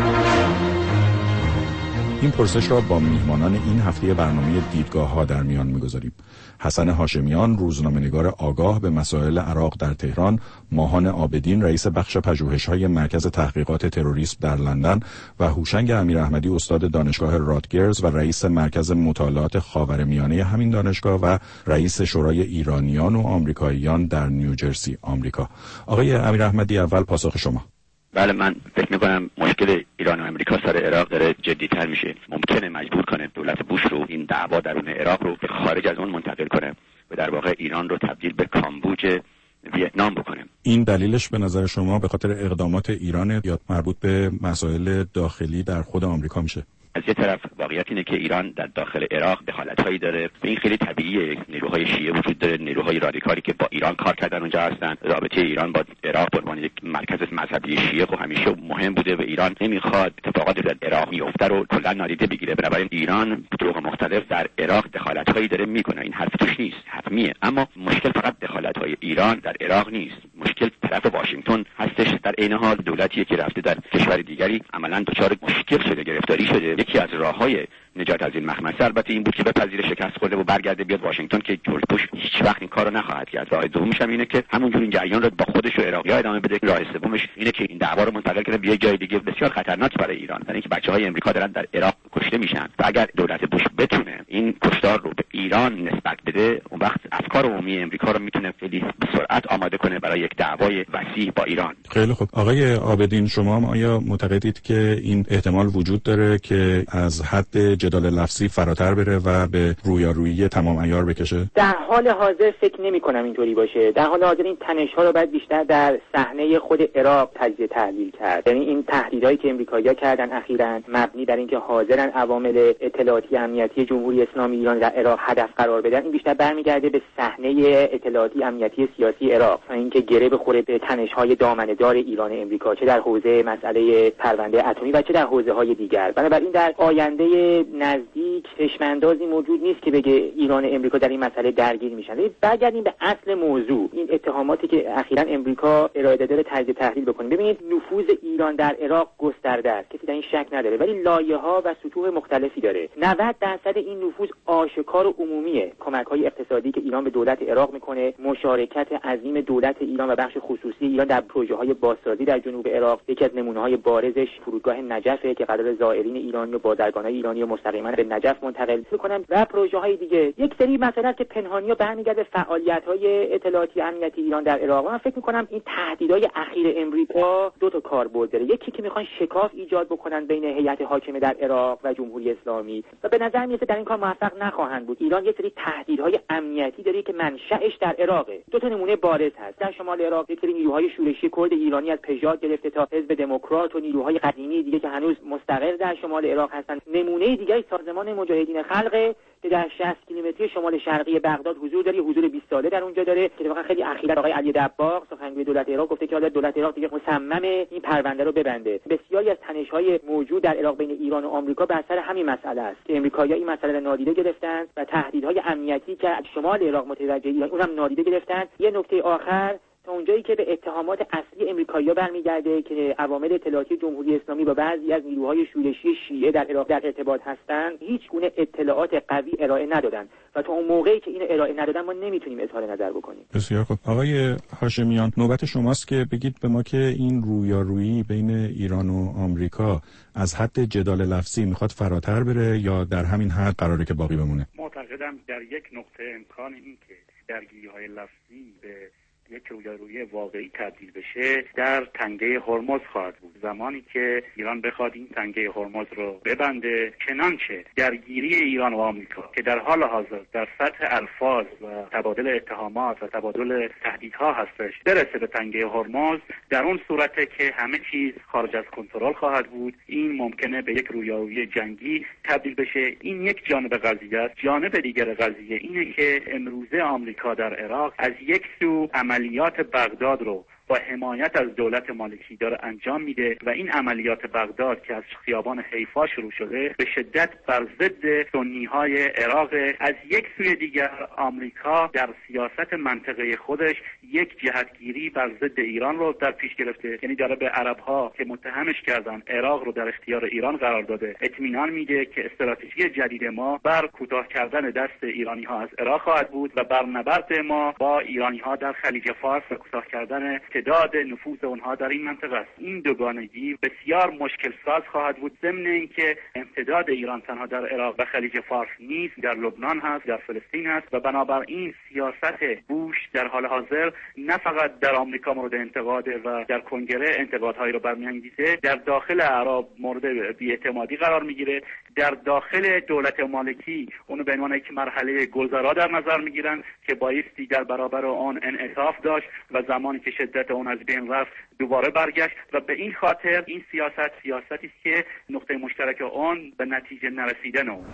Speaker 13: این پرسش را با میهمانان این هفته برنامه دیدگاه‌ها در میان می‌گذاریم. حسن هاشمیان، روزنامه‌نگار آگاه به مسائل عراق در تهران، ماهان عابدین، رئیس بخش پژوهش‌های مرکز تحقیقات تروریسم در لندن و هوشنگ امیراحمدی، استاد دانشگاه راتگرز و رئیس مرکز مطالعات خاورمیانه همین دانشگاه و رئیس شورای ایرانیان و آمریکاییان در نیوجرسی، آمریکا. آقای امیراحمدی، اول پاسخ شما.
Speaker 14: بله، من فکر میکنم مشکل ایران و امریکا سر عراق داره جدی‌تر میشه. ممکنه مجبور کنه دولت بوش رو این دعوا درون عراق رو به خارج از اون منتقل کنه و در واقع ایران رو تبدیل به کامبوج ویتنام بکنه.
Speaker 13: این دلیلش به نظر شما به خاطر اقدامات ایران یا مربوط به مسائل داخلی در خود آمریکا میشه؟
Speaker 14: از یه طرف واقعیت اینه که ایران در داخل عراق دخالت‌هایی داره. این خیلی طبیعیه. نیروهای شیعه وجود داره، نیروهای رادیکالی که با ایران کار کردن اونجا هستن. رابطه ایران با عراق به عنوان یک مرکز مذهبی شیعه خب همیشه مهم بوده و ایران نمیخواد اتفاقاتی در عراق میفته رو کلا نادیده بگیره. بنابراین ایران به طرق مختلف در عراق دخالت‌هایی داره میکنه. این حرف توش نیست، حتمیه. اما مشکل فقط دخالت‌های ایران در عراق نیست. مشکل طرف واشنگتن هستش. در عین حال دولتی که رفته در کشور دیگری عملاً دچار مشکل شده، گرفتاری شده. یکی از راه‌های نجات از این مخمسه البته این بود که بپذیره شکست خورده و برگرده بیاد واشنگتن که جورج بوش هیچ وقت این کارو نخواهد کرد. راه دومش هم اینه که همونجور این جریان رو با خودش و عراقی‌ها ادامه بده. راه سومش اینه که این دعوا رو منتقل کنه به جای دیگه بسیار خطرناک برای ایران، یعنی اینکه بچه‌های آمریکا دارن در عراق کشته میشن و اگر دولت بوش بتونه این کشتار رو به ایران نسبت بده، اون وقت افکار عمومی آمریکا رو میتونه خیلی به سرعت آماده کنه برای یک دعوای وسیع با ایران.
Speaker 13: خیلی خوب. آقای عابدین، شما هم آیا معتقدید که این احتمال وجود داره که از حد جدال لفظی فراتر بره و به رویارویی تمام عیار بکشه؟
Speaker 15: در حال حاضر فکر نمی‌کنم اینطوری باشه. در حال حاضر این تنش‌ها رو باید بیشتر در صحنه خود عراق تجزیه تحلیل کرد. یعنی این تهدیدهایی که امریکایی‌ها کردن اخیراً مبنی بر اینکه حاضرن عوامل اطلاعاتی امنیتی جمهوری اسلامی ایران در عراق هدف قرار بدن، این بیشتر برمیگرده به صحنه اطلاعاتی امنیتی سیاسی عراق تا اینکه گره بخوره به تنش‌های دامنه‌دار ایران امریکا، چه در حوزه مسئله پرونده اتمی و چه در حوزه‌های دیگر. بنابراین در آینده نزدیک چشم‌اندازی موجود نیست که بگه ایران و امریکا در این مسئله درگیر میشن. برگردیم به اصل موضوع، این اتهاماتی که اخیراً امریکا ارائه داده تجزیه تحلیل بکنیم. ببینید نفوذ ایران در عراق گسترده است، کسی در این شک نداره، ولی لایه‌ها و سطوح مختلفی داره. 90% این نفوذ آشکار و عمومیه. کمک‌های اقتصادی که ایران به دولت عراق میکنه، مشارکت عظیم دولت ایران و بخش خصوصی ایران در پروژه‌های بازسازی در جنوب عراق، یکی از نمونه‌های بارزش فرودگاه نجفه که قرار زائرین ایرانی و بازرگانان ایرانی رو مستقیما به نجف منتقل کنن و پروژه‌های دیگه. یک سری مسائل که پنهانی و برمیگرده فعالیت‌های اطلاعاتی امنیتی ایران در عراق. من فکر می‌کنم این تهدیدهای اخیر امریکا دو تا کاربرد داره. یکی که می‌خوان شکاف ایجاد بکنن بین هیئت حاکمه در عراق و جمهوری اسلامی و به نظر میاد در این کار موفق نخواهند بود. ایران یک سری تهدیدهای امنیتی داره که منشأش در عراقه. دو تا نمونه بارز هست. در شمال عراق یک سری نیروهای شورشی کرد ایرانی از پژاد گرفته تا حزب دموکرات و نیروهای قدیمی دیگه که هنوز مستقر در شمال عراق هستند. نمونه دیگه سازمان مجاهدین خلق که در 60 کیلومتری شمال شرقی بغداد حضور داره، حضور 20 ساله در اونجا داره که واقعا خیلی اخیراً آقای علی دباغ سخنگوی دولت عراق گفته که حالا دولت عراق دیگه مصمم این پرونده رو ببنده. بسیاری از تنش‌های موجود در عراق بین ایران و آمریکا بر سر همین مسئله است که آمریکایی‌ها این مسئله رو نادیده گرفتن و تهدیدهای امنیتی که از شمال عراق متوجه ایران اونم نادیده گرفتن. یه نکته آخر تا اونجایی که به اتهامات اصلی امریکایی‌ها برمیگرده که عوامل اطلاعاتی جمهوری اسلامی با بعضی از نیروهای شورشی شیعه در عراق در ارتباط هستند، هیچ گونه اطلاعات قوی ارائه ندادن و تا اون موقعی که اینو ارائه ندادن ما نمیتونیم اظهار نظر بکنیم.
Speaker 13: بسیار خوب. آقای هاشمیان، نوبت شماست که بگید به ما که این رویارویی بین ایران و آمریکا از حد جدال لفظی میخواد فراتر بره یا در همین حد قراره که باقی بمونه؟
Speaker 16: معتقدم در یک نقطه امکان این که درگیری‌های لفظی به یک رویارویی واقعی تبدیل بشه در تنگه هرمز خواهد بود. زمانی که ایران بخواد این تنگه هرمز رو ببنده، چنانچه درگیری ایران و آمریکا که در حال حاضر در سطح الفاظ و تبادل اتهامات و تبادل تهدیدها هستش برسه به تنگه هرمز، در اون صورته که همه چیز خارج از کنترل خواهد بود. این ممکنه به یک رویارویی جنگی تبدیل بشه. این یک جانب قضیه است. جانب دیگر قضیه اینه که امروزه آمریکا در عراق از یک سو عملیات بغداد رو با حمایت از دولت مالکی داره انجام میده و این عملیات بغداد که از خیابان حیفا شروع شده به شدت بر ضد سنی‌های عراق. از یک سوی دیگر آمریکا در سیاست منطقه خودش یک جهتگیری بر ضد ایران رو در پیش گرفته، یعنی داره به عرب‌ها که متهمش کردن عراق رو در اختیار ایران قرار داده اطمینان میده که استراتژی جدید ما بر کوتاه کردن دست ایرانی‌ها از عراق خواهد بود و بر نبرد ما با ایرانی‌ها در خلیج فارس و کوتاه کردن تعداد نفوذ اونها در این منطقه است. این دوگانگی بسیار مشکل ساز خواهد بود، ضمن اینکه امتداد ایران تنها در عراق و خلیج فارس نیست، در لبنان هست، در فلسطین هست و بنابراین سیاست بوش در حال حاضر نه فقط در آمریکا مورد انتقاده و در کنگره انتقادهایی رو برمی‌انگیزه، در داخل اعراب مورد بی‌اعتمادی قرار میگیره، در داخل دولت مالکی اونو به عنوان یک مرحله گذرا در نظر میگیرن که بایستی در برابر آن انعطاف داشت و زمانی که شدت اون از بین رفت دوباره برگشت و به این خاطر این سیاستی است که نقطه مشترک آن به نتیجه نرسیدن اون.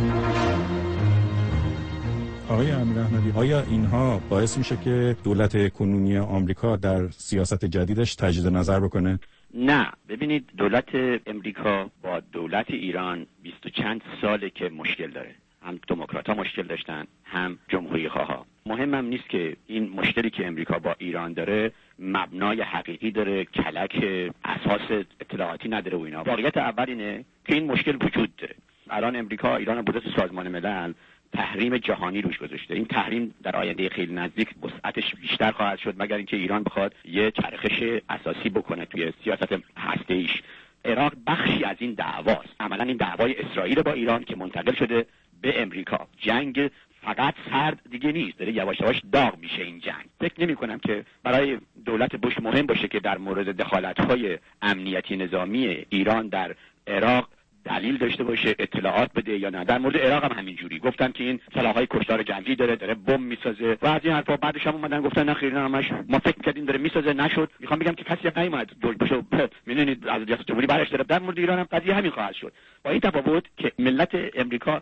Speaker 13: آقای امیرحمدی، آیا اینها باعث میشه که دولت کنونی آمریکا در سیاست جدیدش تجدید نظر بکنه؟
Speaker 14: نه، ببینید دولت امریکا با دولت ایران 20 و چند ساله که مشکل داره. هم دموکرات‌ها مشکل داشتن، هم جمهوری خواها. مهمم نیست که این مشکلی که امریکا با ایران داره مبنای حقیقی داره، کلک اساس اطلاعاتی نداره و اینا. واقعیت اول اینه که این مشکل وجود داره. الان امریکا ایران بودت سازمان ملل تحریم جهانی روش گذاشته. این تحریم در آینده خیلی نزدیک وسعتش بیشتر خواهد شد مگر اینکه ایران بخواد یه چرخش اساسی بکنه توی سیاست هسته‌ایش. عراق بخشی از این دعواست. عملاً این دعوای اسرائیل با ایران که منتقل شده به امریکا. جنگ فقط سرد دیگه نیست، داره یواش یواش داغ میشه این جنگ. فکر نمی کنم که برای دولت بوش مهم باشه که در مورد دخالت‌های امنیتی نظامی ایران در عراق دلیل داشته باشه، اطلاعات بده یا نه. در مورد عراق هم همین جوری گفتن که این سلاح‌های کشتار جمعی داره بمب میسازه و از این حرفا. بعدش هم اومدن گفتن نه خیر، همش ما فکر کردیم داره میسازه، نشد. میخوام بگم که کسی نیومد بشه میدونید از ریاست جمهوری برش داره. در مورد ایران هم قضیه همین خواهد شد، با این تفاوت که ملت امریکا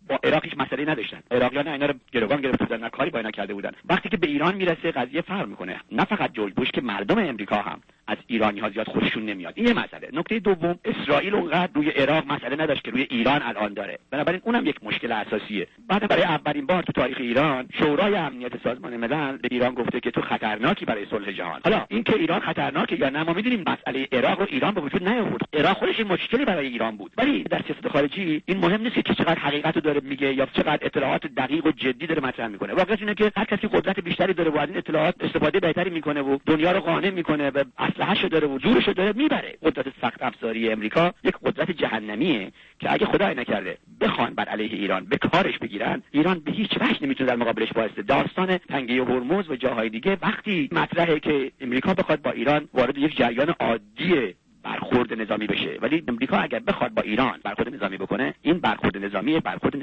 Speaker 14: با عراق هیچ مسئله نداشتن. عراقیان اینا رو گروگان گرفته بودن، نه کاری با اینا کرده بودن. وقتی که به ایران میرسه قضیه فرق میکنه. نه فقط جورج بوش که مردم امریکا هم از ایرانی‌ها زیاد خوششون نمیاد. این یه مسئله. نکته دوم، اسرائیل اونقدر روی عراق مسئله نداشت که روی ایران الان داره. بنابراین اونم یک مشکل اساسیه. بعد برای اولین بار تو تاریخ ایران شورای امنیت سازمان ملل به ایران گفته که تو خطرناکی برای صلح جهان. حالا این که ایران خطرناکه یا نه ما می‌دونیم، مسئله عراق رو ایران به وجود نیاورد. عراق خودش مشکلی برای ایران بود. ولی در سیاست خارجی این مهم نیست که چقدر حقیقت رو داره میگه یا چقدر اطلاعات دقیق و جدی داره مطرح میکنه. واقعیت اینه که هر کسی قدرت بیشتری داره و از این اطلاعات استفاده بهتری میکنه و دنیا رو قانع میکنه و اسلحه‌شو داره و زورشو داره میبره. قدرت سخت افزاری امریکا یک قدرت جهنمیه که اگه خدای نکرده بخوان بر علیه ایران به کارش بگیرن، ایران به هیچ وجه نمیتونه در مقابلش وایسته. داستان تنگه هرمز و جاهای دیگه وقتی مطرحه که امریکا بخواد با ایران وارد یک جریان عادی برخورد نظامی بشه، ولی امریکا اگر بخواد با ایران برخورد نظامی بکنه، این برخورد نظامی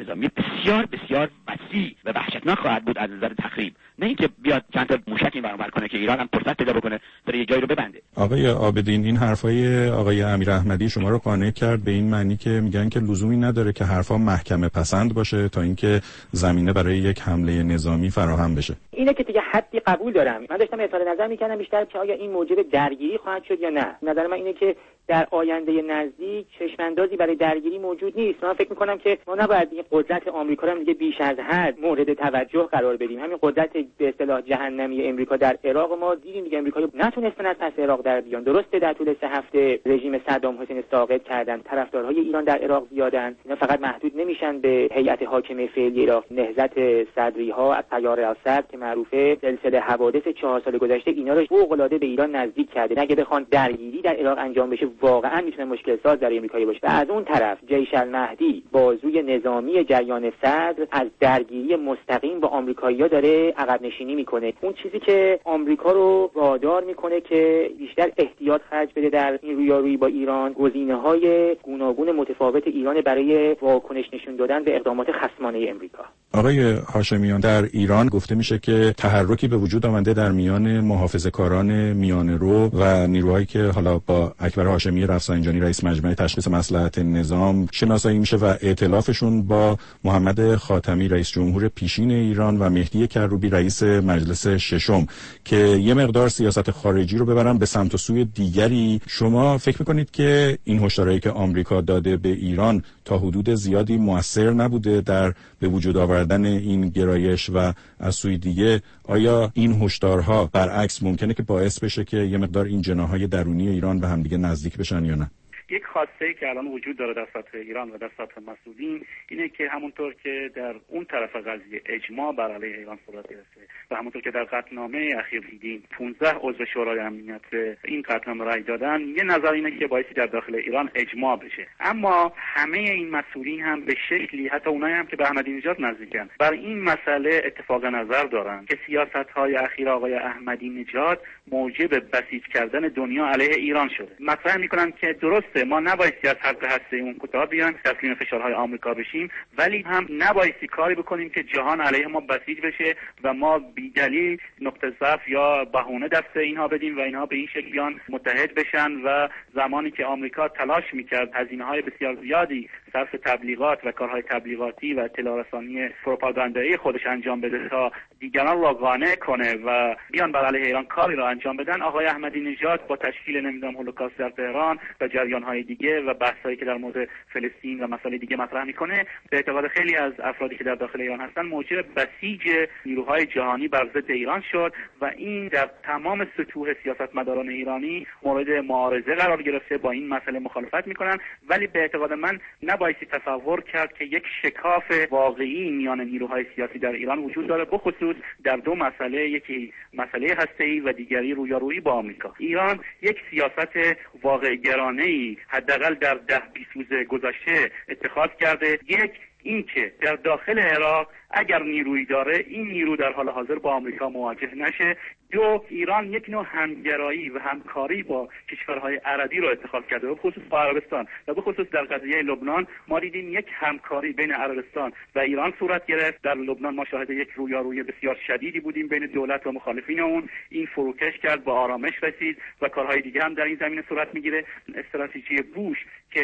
Speaker 14: بسیار بسیار وسیع و وحشتناک خواهد بود از نظر تخریب. نه اینکه بیاد چند تا موشک این برابر کنه که ایران هم فرصت پیدا بکنه برای یه جایی رو ببنده.
Speaker 13: آقای عابدین، این حرفای آقای امیر احمدی شما رو قانع کرد به این معنی که میگن که لزومی نداره که حرفا محکمه پسند باشه تا اینکه زمینه برای یک حمله نظامی فراهم بشه؟
Speaker 15: اینه که دیگه حدی قبول دارم. من داشتم اظهار نظر می‌کردم بیشتر که آیا این موجب درگیری خواهد شد یا نه. نظر من اینه که در آینده نزدیک چشم‌اندازی برای درگیری موجود نیست. من فکر می‌کنم که ما نباید این قدرت آمریکا رو دیگه بیش از حد مورد توجه قرار بدیم. همین قدرت به اصطلاح جهنمی امریکا در عراق ما دیدیم دیگه، امریکا نتونستن از پس عراق در بیان. درسته در طول 3 هفته رژیم صدام حسین ساقط کردن، طرفدارهای ایران در عراق زیادن. اینا فقط محدود نمیشن به هیئت حاکمه فعلی عراق. نهضت صدری‌ها از تیار الاسد که معروفه، سلسله حوادث 4 سال گذشته اینا رو فوق‌العاده به ایران نزدیک کرده. اگه بخوان درگیری در عراق انجام بشه واقعا میتونه مشکل ساز در امریکایی باشه. و از اون طرف جیش المهدی بازوی نظامی جریان صدر از درگیری مستقیم با آمریکایی‌ها داره عقب نشینی میکنه. اون چیزی که آمریکا رو وادار میکنه که بیشتر احتیاط خرج بده در این رویارویی با ایران، گزینه‌های گوناگون متفاوت ایران برای واکنش نشون دادن به اقدامات خصمانه امریکا.
Speaker 13: آقای هاشمیان، در ایران گفته میشه که تحرکی به وجود آمده در میان محافظه‌کاران میانه‌رو و نیروهایی که حالا با اکبر هاشمی رفسنجانی رئیس مجمع تشخیص مصلحت نظام شناسایی میشه و ائتلافشون با محمد خاتمی رئیس جمهور پیشین ایران و مهدی کروبی رئیس مجلس ششم که یه مقدار سیاست خارجی رو ببرن به سمت و سوی دیگری. شما فکر میکنید که این هشدارهایی که آمریکا داده به ایران تا حدود زیادی مؤثر نبوده در به وجود آوردن این گرایش و از سوی دیگه آیا این هشدارها برعکس ممکنه که باعث بشه که یه مقدار این جناح‌های درونی ایران به هم دیگه نزدیک بشن یا نه؟
Speaker 16: یک خواسته که الان وجود داره در سطح ایران و در سطح مسئولین اینه که همونطور که در اون طرف قضیه اجماع بر علیه ایران صورت گرفته و همونطور که در قطعنامه اخیر دیدیم 15 عضو شورای امنیت به این قطعنامه رأی دادن، یه نظر اینه که بایستی در داخل ایران اجماع بشه. اما همه این مسئولین هم به شکلی، حتی اونایی هم که به احمدی نژاد نزدیکن، بر این مسئله اتفاق نظر دارن که سیاست‌های اخیر آقای احمدی نژاد موجب بسیج کردن دنیا علیه ایران شده. مطرح می‌کنن که درست ما نبایستی از حلقه هسته اون کوتاه بیان، تسلیم فشارهای آمریکا بشیم، ولی هم نبایستی کاری بکنیم که جهان علیه ما بسیج بشه و ما بی‌دلیل نقطه ضعف یا بهونه دست اینها بدیم و اینها به این شکل بیان متحد بشن. و زمانی که آمریکا تلاش میکرد هزینه‌های بسیار زیادی صرف تبلیغات و کارهای تبلیغاتی و اطلاع رسانی پروپاگاندایی خودش انجام بده تا دیگران را قانع کنه و بیان بر علیه ایران کاری را انجام بدن، آقای احمدی نژاد با تشکیل هولوکاست در تهران و جریان‌های دیگه و بحثایی که در مورد فلسطین و مسائل دیگه مطرح میکنه، به اعتقاد خیلی از افرادی که در داخل ایران هستن موجب بسیج نیروهای جهانی بر ضد ایران شد و این در تمام سطوح سیاستمداران ایرانی مورد معارضه قرار گرفته، با این مسئله مخالفت میکنن. ولی به اعتقاد من نبایستی تصور کرد که یک شکاف واقعی میان نیروهای سیاسی در ایران وجود داره، بخصوص در دو مسئله، یکی مسئله هسته‌ای و دیگری رویارویی با آمریکا. ایران یک سیاست واقع‌گرانه‌ای حداقل در 10-20 روز گذشته اتخاذ کرده. یک، این که در داخل عراق اگر نیرویی داره این نیرو در حال حاضر با آمریکا مواجه نشه. دو، ایران یک نوع همگرایی و همکاری با کشورهای عربی رو اتخاذ کرده، به خصوص با عربستان و به خصوص در قضیه لبنان ما دیدیم یک همکاری بین عربستان و ایران صورت گرفت. در لبنان ما شاهد یک رویارویی بسیار شدیدی بودیم بین دولت و مخالفین اون، این فروکش کرد، با آرامش رسید و کارهای دیگه هم در این زمینه صورت میگیره. استراتژی بوش که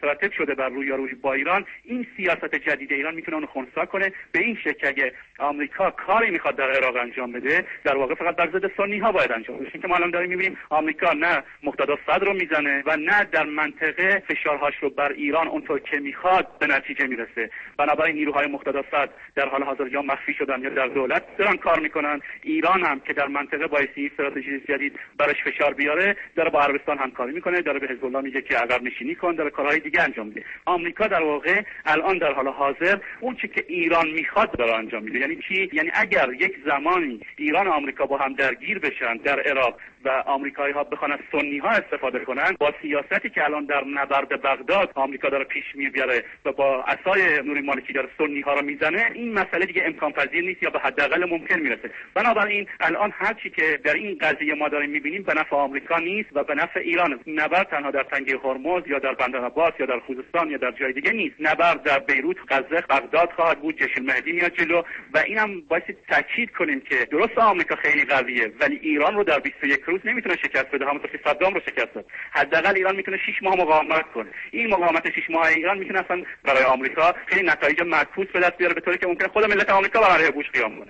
Speaker 16: استراتژی شده بر رویارویی با ایران، این سیاست جدید ایران میتونه اون خنثی کنه به این شکل که اگه آمریکا کاری میخواد در عراق انجام بده، در واقع فقط بر ضد سنی ها باید انجام بشه. که ما الان داریم میبینیم آمریکا نه مقتدی صدر رو میزنه و نه در منطقه فشارهاش رو بر ایران اونطور که میخواد به نتیجه میرسه. بنابراین نیروهای مقتدی صدر در حال حاضر یا مخفی شدن یا در دولت دارن کار میکنن. ایران هم که در منطقه بایستی استراتژی جدید برش فشار بیاره، داره با عربستان همکاری میکنه، داره به حزب الله میگه که عقب نشینی کن، داره کارهای دیگه انجام میده. آمریکا در واقع الان در حال حاضر اون چیزی که ایران میخواد داره انجام میده. یعنی چی؟ یعنی اگر یک زمانی ایران و آمریکا با هم درگیر بشن در عراق و آمریکایی‌ها بخوان از سنی‌ها استفاده کنن، با سیاستی که الان در نبرد بغداد آمریکا داره پیش میبره و با عصای نوری مالکی داره سنی‌ها رو میزنه، این مسئله دیگه امکان پذیر نیست یا به حداقل ممکن میرسه. بنابراین الان هر چی که در این قضیه ما داریم میبینیم به نفع آمریکا نیست و به نفع ایران. نبرد تنها در تنگه هرمز یا در بندرعباس یا در خوزستان یا در جای دیگه نیست. نبرد در بیروت، غزه، بغداد خواهد بود. جیش المهدی میاد جلو و اینم باید تاکید کنیم که درست آمریکا خیلی قویه ولی ایران رو در 21 روز نمیتونه شکست بده، همونطور که صدام رو شکست داد. حداقل ایران میتونه 6 ماه مقاومت کنه. این مقاومت 6 ماه ایران میتونه اصلا برای آمریکا خیلی نتایج معکوس به دست بیاره، به طوری که ممکنه خود ملت آمریکا برای بوش قیام کنه.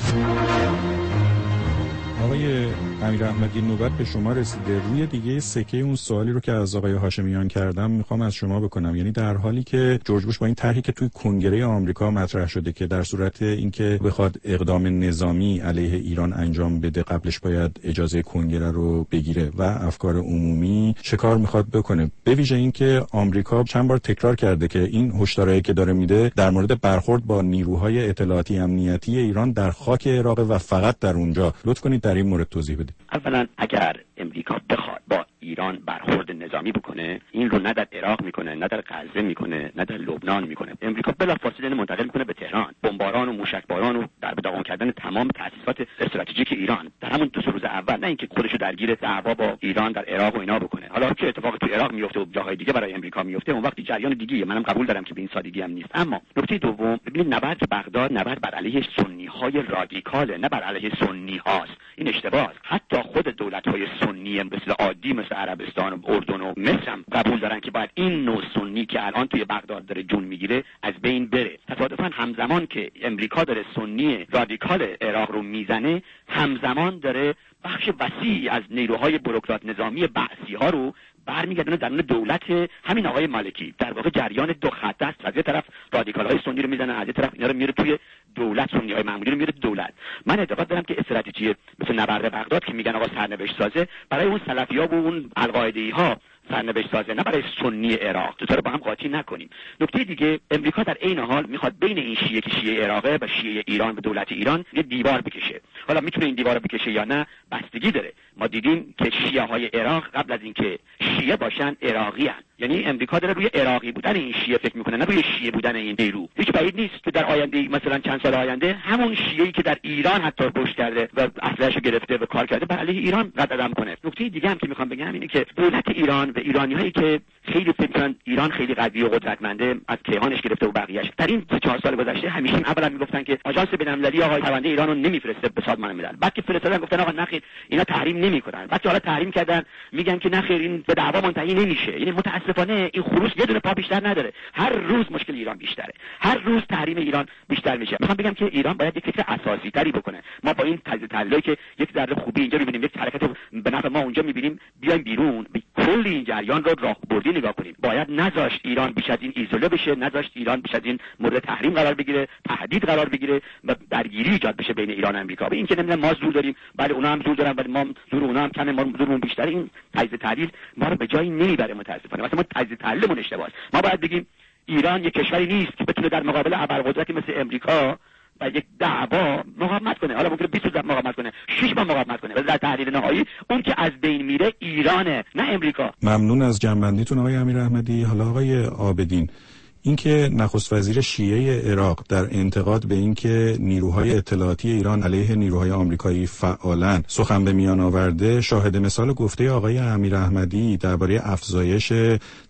Speaker 13: آقای امیر احمدی، نوبت به شما رسیده. روی دیگه سکه اون سوالی رو که از آقای هاشمیان کردم میخوام از شما بکنم. یعنی در حالی که جورج بوش با این طرحی که توی کنگره آمریکا مطرح شده که در صورت اینکه بخواد اقدام نظامی علیه ایران انجام بده قبلش باید اجازه کنگره رو بگیره و افکار عمومی چه کار میخواد بکنه، به ویژه اینکه آمریکا چند بار تکرار کرده که این هشدارایی که داره میده در مورد برخورد با نیروهای اطلاعاتی امنیتی ایران در خاک عراق و فقط در اونجا. لطف کنید در این مورد توضیح بدید.
Speaker 14: اولا اگر امریکا بخواد با ایران برخورد نظامی بکنه، این رو نه در عراق میکنه، نه در غزه میکنه، نه در لبنان میکنه. امریکا بلافاصله منتقل میکنه به تهران، بمباران و موشکباران و در داغون کردن تمام تاسیسات استراتژیک ایران در همون 2 روز اول، نه اینکه خودشو درگیر دعوا با ایران در عراق و اینا بکنه. حالا چه اتفاقی تو عراق میفته و جاهای دیگه برای امریکا میفته، اون وقتی جریان دیگه. منم قبول دارم که به این سادگی هم نیست. اما نکته دوم، ببینید نبرد بغداد نبرد بر علیه سنی‌های رادیکاله، نه بر علیه سنی‌هاست. این اشتباهه. حتی خود دولت‌های سنی مثل عادی مثل عربستان و اردن و مصر هم قبول دارن که باید این نوع سنی که الان توی بغداد داره جون میگیره از بین بره. تصادفاً همزمان که امریکا داره سنی رادیکال عراق رو میزنه، همزمان داره بخش وسیعی از نیروهای بوروکرات نظامی بعثی ها رو برمیگردونه درون دولت همین آقای مالکی. در واقع جریان دو خط است. از یه طرف رادیکال‌های سنی رو میزنن، از یه طرف اینا رو میاره توی دولت، سنی‌های معمولی رو میاره دولت. من اعتقاد دارم که استراتژی مثل نبرد بغداد که میگن آقا سرنوشت سازه، برای اون سلفی‌ها و اون القاعده‌ای‌ها سرنوشت سازه، نه برای سنی عراق. دو تا رو با هم قاطی نکنیم. نکته دیگه، امریکا در عین حال میخواد بین این شیعه که شیعه عراقه و شیعه ایران و دولت ایران یه دیوار بکشه. حالا میتونه این دیوار رو بکشه یا نه، بستگی داره. ما دیدیم که شیعه‌های عراق قبل از اینکه شیعه باشن عراقی هن. یعنی امریکا داره روی عراقی بودن این شیعه فکر میکنه، نه روی شیعه بودن این نیرو. هیچ بعید نیست که در آینده مثلا چند سال آینده همون شیعه‌ای که در ایران حتی پشت کرده و اسلحه‌شو گرفته و کار کرده بر علیه ایران قدم کنه. نکته دیگه هم که میخوام بگم اینه که دولت ایران و ایرانی‌هایی که خیلی فکر می‌کنن ایران خیلی قوی و قدرتمنده، از کیهانش گرفته و بقیه‌اش، در این 4 سال گذشته همیشه اولا میگفتن که آژانس بین‌المللی آقای پرونده ایران رو نمیفرسته به سازمان ملل. بعد که فرستادن گفتن آقا نخیر اینا تحریم نمی‌کنن. بعد که حالا تحریم کردن میگن که نخیر این به دعوا منتهی نمیشه. یعنی متأسفانه این خروس یه دونه پا بیشتر نداره. هر روز مشکل ایران بیشتره. هر روز تحریم ایران بیشتر میشه. میخوام بگم که ایران باید یک فکر اساسی تری بکنه. ما با این تجزیه تحلیلی که یک ذره خوبی اینجا می‌بینیم، یک حرکت به نفع ما اونجا می‌بینیم، بیایم بیرون کل این جریان رو راهبردی نگاه کنیم. باید نذاشت ایران بیش از این ایزوله بشه، نذاشت ایران بیش از این مورد تحریم قرار بگیره، تهدید قرار بگیره و درگیری ایجاد بشه بین ایران و آمریکا. به این که نمیدونم ما زور داریم، بله اونا هم زور دارن ولی ما زور اونا هم کمه، ما زورمون بیشتره. این تجزیه تحلیل ما رو به جایی نمیبره متاسفانه. مثلا ما تجزیه تحلیلمون اشتباهه. ما باید بگیم ایران یک کشوری نیست که بتونه در مقابل ابرقدرتی مثل امریکا و یک دعوا مقاومت کنه. حالا ممکنه 20 روز مقاومت کنه، 6 ماه مقاومت کنه، ولی در تحلیل نهایی اون که از بین میره ایرانه، نه امریکا.
Speaker 13: ممنون از جنبندیتون آقای امیر احمدی. حالا آقای عابدین، اینکه نخست وزیر شیعه عراق در انتقاد به اینکه نیروهای اطلاعاتی ایران علیه نیروهای آمریکایی فعالن سخن به میان آورده، شاهد مثال گفته آقای امیر احمدی درباره افزایش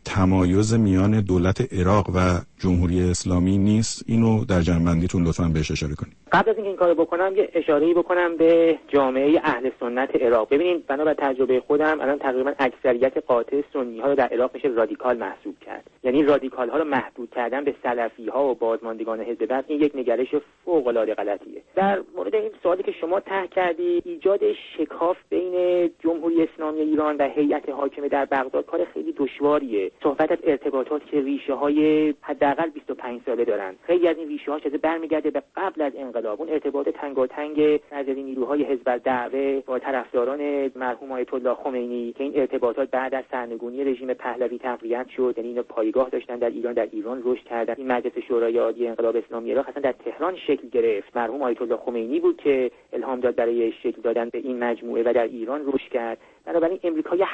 Speaker 13: تمایز میان دولت عراق و جمهوری اسلامی نیست؟ اینو در جنبندیتون لطفاً بهش اشاره کنید.
Speaker 15: قبل از اینکه این کارو بکنم یه اشاره‌ای بکنم به جامعه اهل سنت عراق. ببینید بنابر تجربه خودم الان تقریبا اکثریت قاطع سنی‌ها رو در عراق میشه رادیکال محسوب کرد. یعنی رادیکال‌ها رو محدود کردن به سلفی‌ها و بازماندگان حزب بعث این یک نگرش فوق‌العاده غلطیه. در مورد این سوالی که شما طرح کردی، ایجاد شکاف بین جمهوری اسلامی ایران و هیئت حاکمه در بغداد کار خیلی دشواریه. صحبت از ارتباطات که ریشه‌های حداقل 25 ساله دارن. خیلی از این ریشه‌ها چیز برمیگرده به قبل از انقلاب. اون ارتباط تنگاتنگ نظری نیروهای حزب الدعوه با طرفداران مرحوم آیت الله خمینی که این ارتباطات بعد از سرنگونی رژیم پهلوی تقویت شد، یعنی اینو پایگاه داشتن در ایران رشد کردن. این مجلس شورای عالی انقلاب اسلامی عراق اصلا در تهران شکل گرفت. مرحوم آیت الله خمینی بود که الهام داد برای شکل دادن به این مجموعه و در ایران رشد کرد. بنابراین امریکایی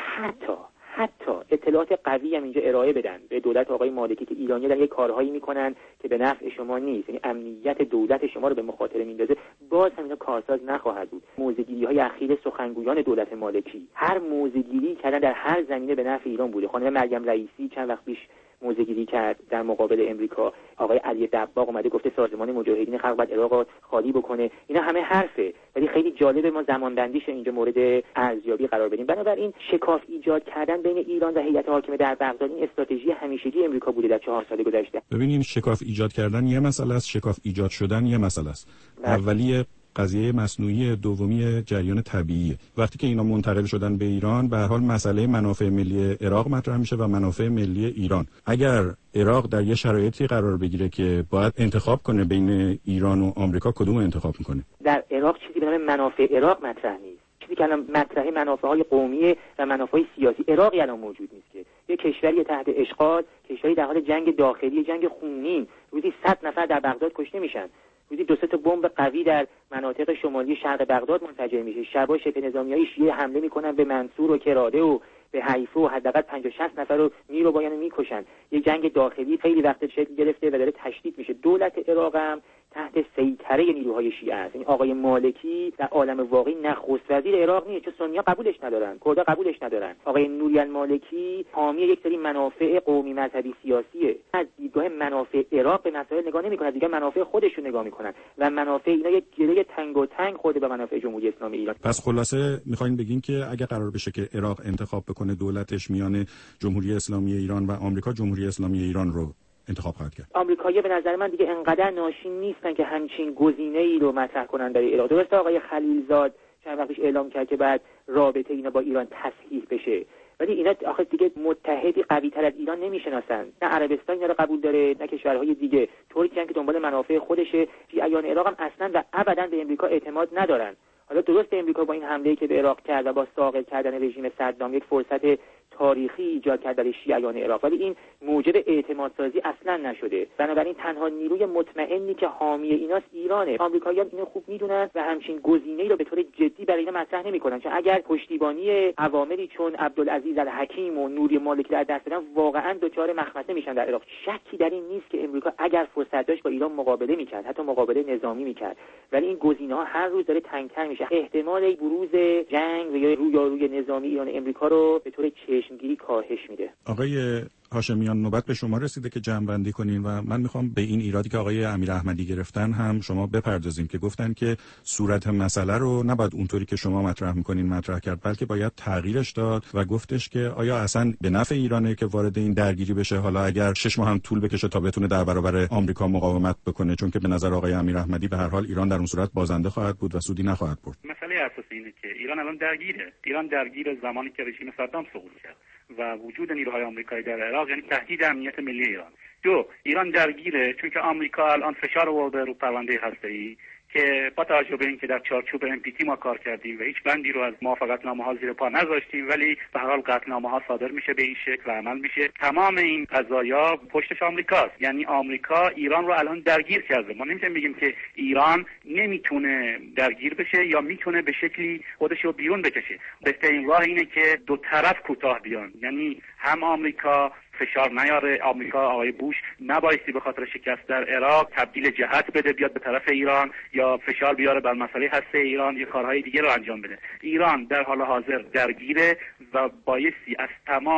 Speaker 15: حتی اطلاعات قوی هم اینجا ارائه بدن به دولت آقای مالکی که ایرانی‌ها در یک کارهایی میکنن که به نفع شما نیست، یعنی امنیت دولت شما رو به مخاطره میندازه، باز هم اینا کارساز نخواهد بود. موضع‌گیری‌های اخیر سخنگویان دولت مالکی هر موضع‌گیری کردن در هر زمینه به نفع ایران بوده. خانم مریم رئیسی چند وقت پیش موضع‌گیری کرد در مقابل امریکا. آقای علی دباغ اومده گفته سازمان مجاهدین خلق باید عراق خالی بکنه. اینا همه حرفه، ولی خیلی جالبه ما زمانبندیش اینجا مورد ارزیابی قرار بدیم. بنابراین شکاف ایجاد کردن بین ایران و هیئت حاکمه در بغداد این استراتژی همیشگی امریکا بوده در 4 سال گذشته.
Speaker 13: ببینید شکاف ایجاد کردن یه مسئله است، شکاف ایجاد شدن یه مسئله است. اولیه قضیه مصنوعی، دومی جریان طبیعی. وقتی که اینا منتقل شدن به ایران، به هر حال مسئله منافع ملی عراق مطرح میشه و منافع ملی ایران. اگر عراق در یه شرایطی قرار بگیره که باید انتخاب کنه بین ایران و آمریکا، کدوم انتخاب میکنه؟
Speaker 15: در عراق چیزی به نام منافع عراق مطرح نیست. چیزی که الان مطرح منافع‌های قومی و منافع سیاسی عراقی الان موجود نیست که یه کشوری تحت اشغال، کشوری در حال جنگ داخلی، جنگ خونین، روزی 100 نفر در بغداد کشته میشن. روزی 2-3 بمب قوی در مناطق شمالی شرق بغداد منفجر میشه. شبا شبه نظامیای شیعه حمله میکنن به منصور و کراده و به حیفا و حداقل 50-60 نفر رو میروبایان و میکشن. یه جنگ داخلی خیلی وقت شکل گرفته و داره تشدید میشه. دولت عراق هم تحت سیطره نیروهای شیعه است. این آقای مالکی در عالم واقعی نخست وزیر عراق نیست، چون سنی‌ها قبولش ندارن، کردها قبولش ندارن. آقای نوری المالکی حامی یک سری منافع قومی مذهبی سیاسیه. از دیدگاه منافع عراق به مسائل نگاه نمی‌کنه، دیگه منافع خودشون نگاه می‌کنن و منافع اینا یک گره تنگاتنگ خورده به منافع جمهوری اسلامی ایران.
Speaker 13: پس خلاصه می‌خواید بگین که اگه قرار بشه که عراق انتخاب بکنه دولتش میان جمهوری اسلامی ایران و آمریکا، جمهوری اسلامی ایران رو انتخاب خواهد کرد.
Speaker 15: آمریکایی‌ها به نظر من دیگه انقدر ناشین نیستن که همچین گزینه‌ای رو مطرح کنن در عراق. درسته آقای خلیلزاد چند وقت پیش اعلام کرد که بعد رابطه اینا با ایران تصحیح بشه، ولی اینا آخه دیگه متحدی قوی‌تر از ایران نمیشناسن. نه عربستان اینا رو قبول داره، نه کشورهای دیگه. ترکیه که دنبال منافع خودشه. شیعیان عراق هم اصلا و ابدا به امریکا اعتماد ندارن. حالا درست امریکا با این حمله‌ای که به عراق کرد و با ساقط کردن رژیم صدام یک فرصت تاریخی ایجاد کرد برای شیعیان عراق، ولی این موجب اعتماد سازی اصلا نشده. بنابراین تنها نیروی مطمئنی که حامی ایناست ایرانه. آمریکایی‌ها اینو خوب میدونن و همچین گزینه‌ای رو به طور جدی برای اینا مطرح نمی‌کنن، چون اگر پشتیبانی عواملی چون عبدالعزیز الحکیم و نوری مالکی در دست بدن واقعا دچار مخمصه میشن در عراق. شکی در این نیست که امریکا اگر فرصت داشت با ایران مقابله می‌کرد، حتی مقابله نظامی می‌کرد، ولی این گزینه‌ها هر روز داره تنگ‌تر میشه. احتمال بروز جنگ و یا روی نظامی ایران امریکا رو به طور چشمگیری کاهش میده.
Speaker 13: آقای هاشمیان نوبت به شما رسیده که جمع‌بندی کنین و من میخوام به این ایرادی که آقای امیر احمدی گرفتن هم شما بپردازین که گفتن که صورت مسئله رو نباید اونطوری که شما مطرح میکنین مطرح کرد، بلکه باید تغییرش داد و گفتش که آیا اصلا به نفع ایرانه که وارد این درگیری بشه، حالا اگر 6 ماه هم طول بکشه تا بتونه در برابر آمریکا مقاومت بکنه، چون که به نظر آقای امیر احمدی به هر حال ایران در اون صورت بازنده خواهد بود و سودی نخواهد برد.
Speaker 16: مسئله اساسی اینه که ایران الان درگیره. ایران درگیر زمانی که رژیم صدام سقوط کرد و وجود نیروهای آمریکایی در عراق یعنی تهدید امنیت ملی ایران. دو، ایران درگیره چون که آمریکا الان فشار آورده رو پرونده هسته‌ای که با توجه به اینکه در چارچوب NPT ما کار کردیم و هیچ بندی رو از موافقتنامه‌ها زیر پا نذاشتیم، ولی به هر حال قطعنامه‌ها صادر میشه به این شکل و عمل میشه. تمام این قضایا پشتش آمریکاست، یعنی آمریکا ایران رو الان درگیر کرده. ما نمیتونیم بگیم که ایران نمیتونه درگیر بشه یا میتونه به شکلی خودش رو بیرون بکشه. بهترین راه اینه که دو طرف کوتاه بیان، یعنی هم آمریکا فشار نیاره، آمریکا آقای بوش نبایستی به خاطر شکست در عراق تبدیل جهت بده بیاد به طرف ایران یا فشار بیاره بر مسئله هسته ایران یا کارهای دیگه رو انجام بده. ایران در حال حاضر درگیره و بایستی از تمام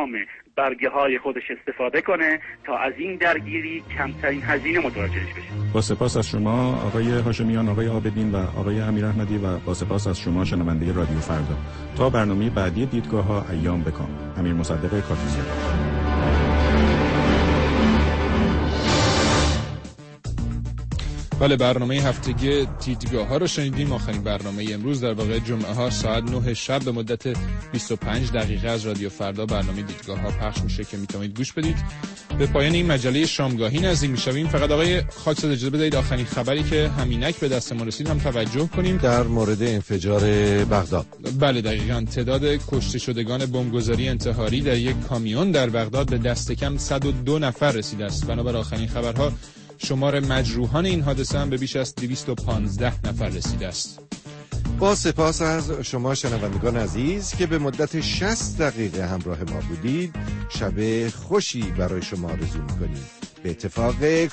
Speaker 16: برگه های خودش استفاده کنه تا از این درگیری کمترین هزینه متوجهش بشه.
Speaker 13: با سپاس از شما آقای هاشمیان، آقای عابدین و آقای امیر احمدی و با سپاس از شما شنونده رادیو فردا. تا برنامه بعدی دیدگاه ها ایام بکام. امیر مصدق کاتوزیان.
Speaker 4: بله، برنامه هفتگی دیدگاه ها رو شنیدیم. آخرین برنامه امروز در واقع جمعه ها ساعت 9 شب به مدت 25 دقیقه از رادیو فردا برنامه دیدگاه ها پخش میشه که میتونید گوش بدید. به پایان این مجله شامگاهی نزدیک میشویم. فقط آقای خاکزاده اجازه بدید آخرین خبری که همینک به دست ما رسید هم توجه کنیم
Speaker 3: در مورد انفجار بغداد.
Speaker 4: بله دقیقاً، تعداد کشته شدگان بمبگذاری انتحاری در یک کامیون در بغداد به دست کم 102 نفر رسیده است. بنابر آخرین خبرها شمار مجروحان این حادثه هم به بیش از 215 نفر رسیده است.
Speaker 3: با سپاس از شما شنوندگان عزیز که به مدت 60 دقیقه همراه ما بودید. شب خوشی برای شما آرزو می‌کنیم. به اتفاق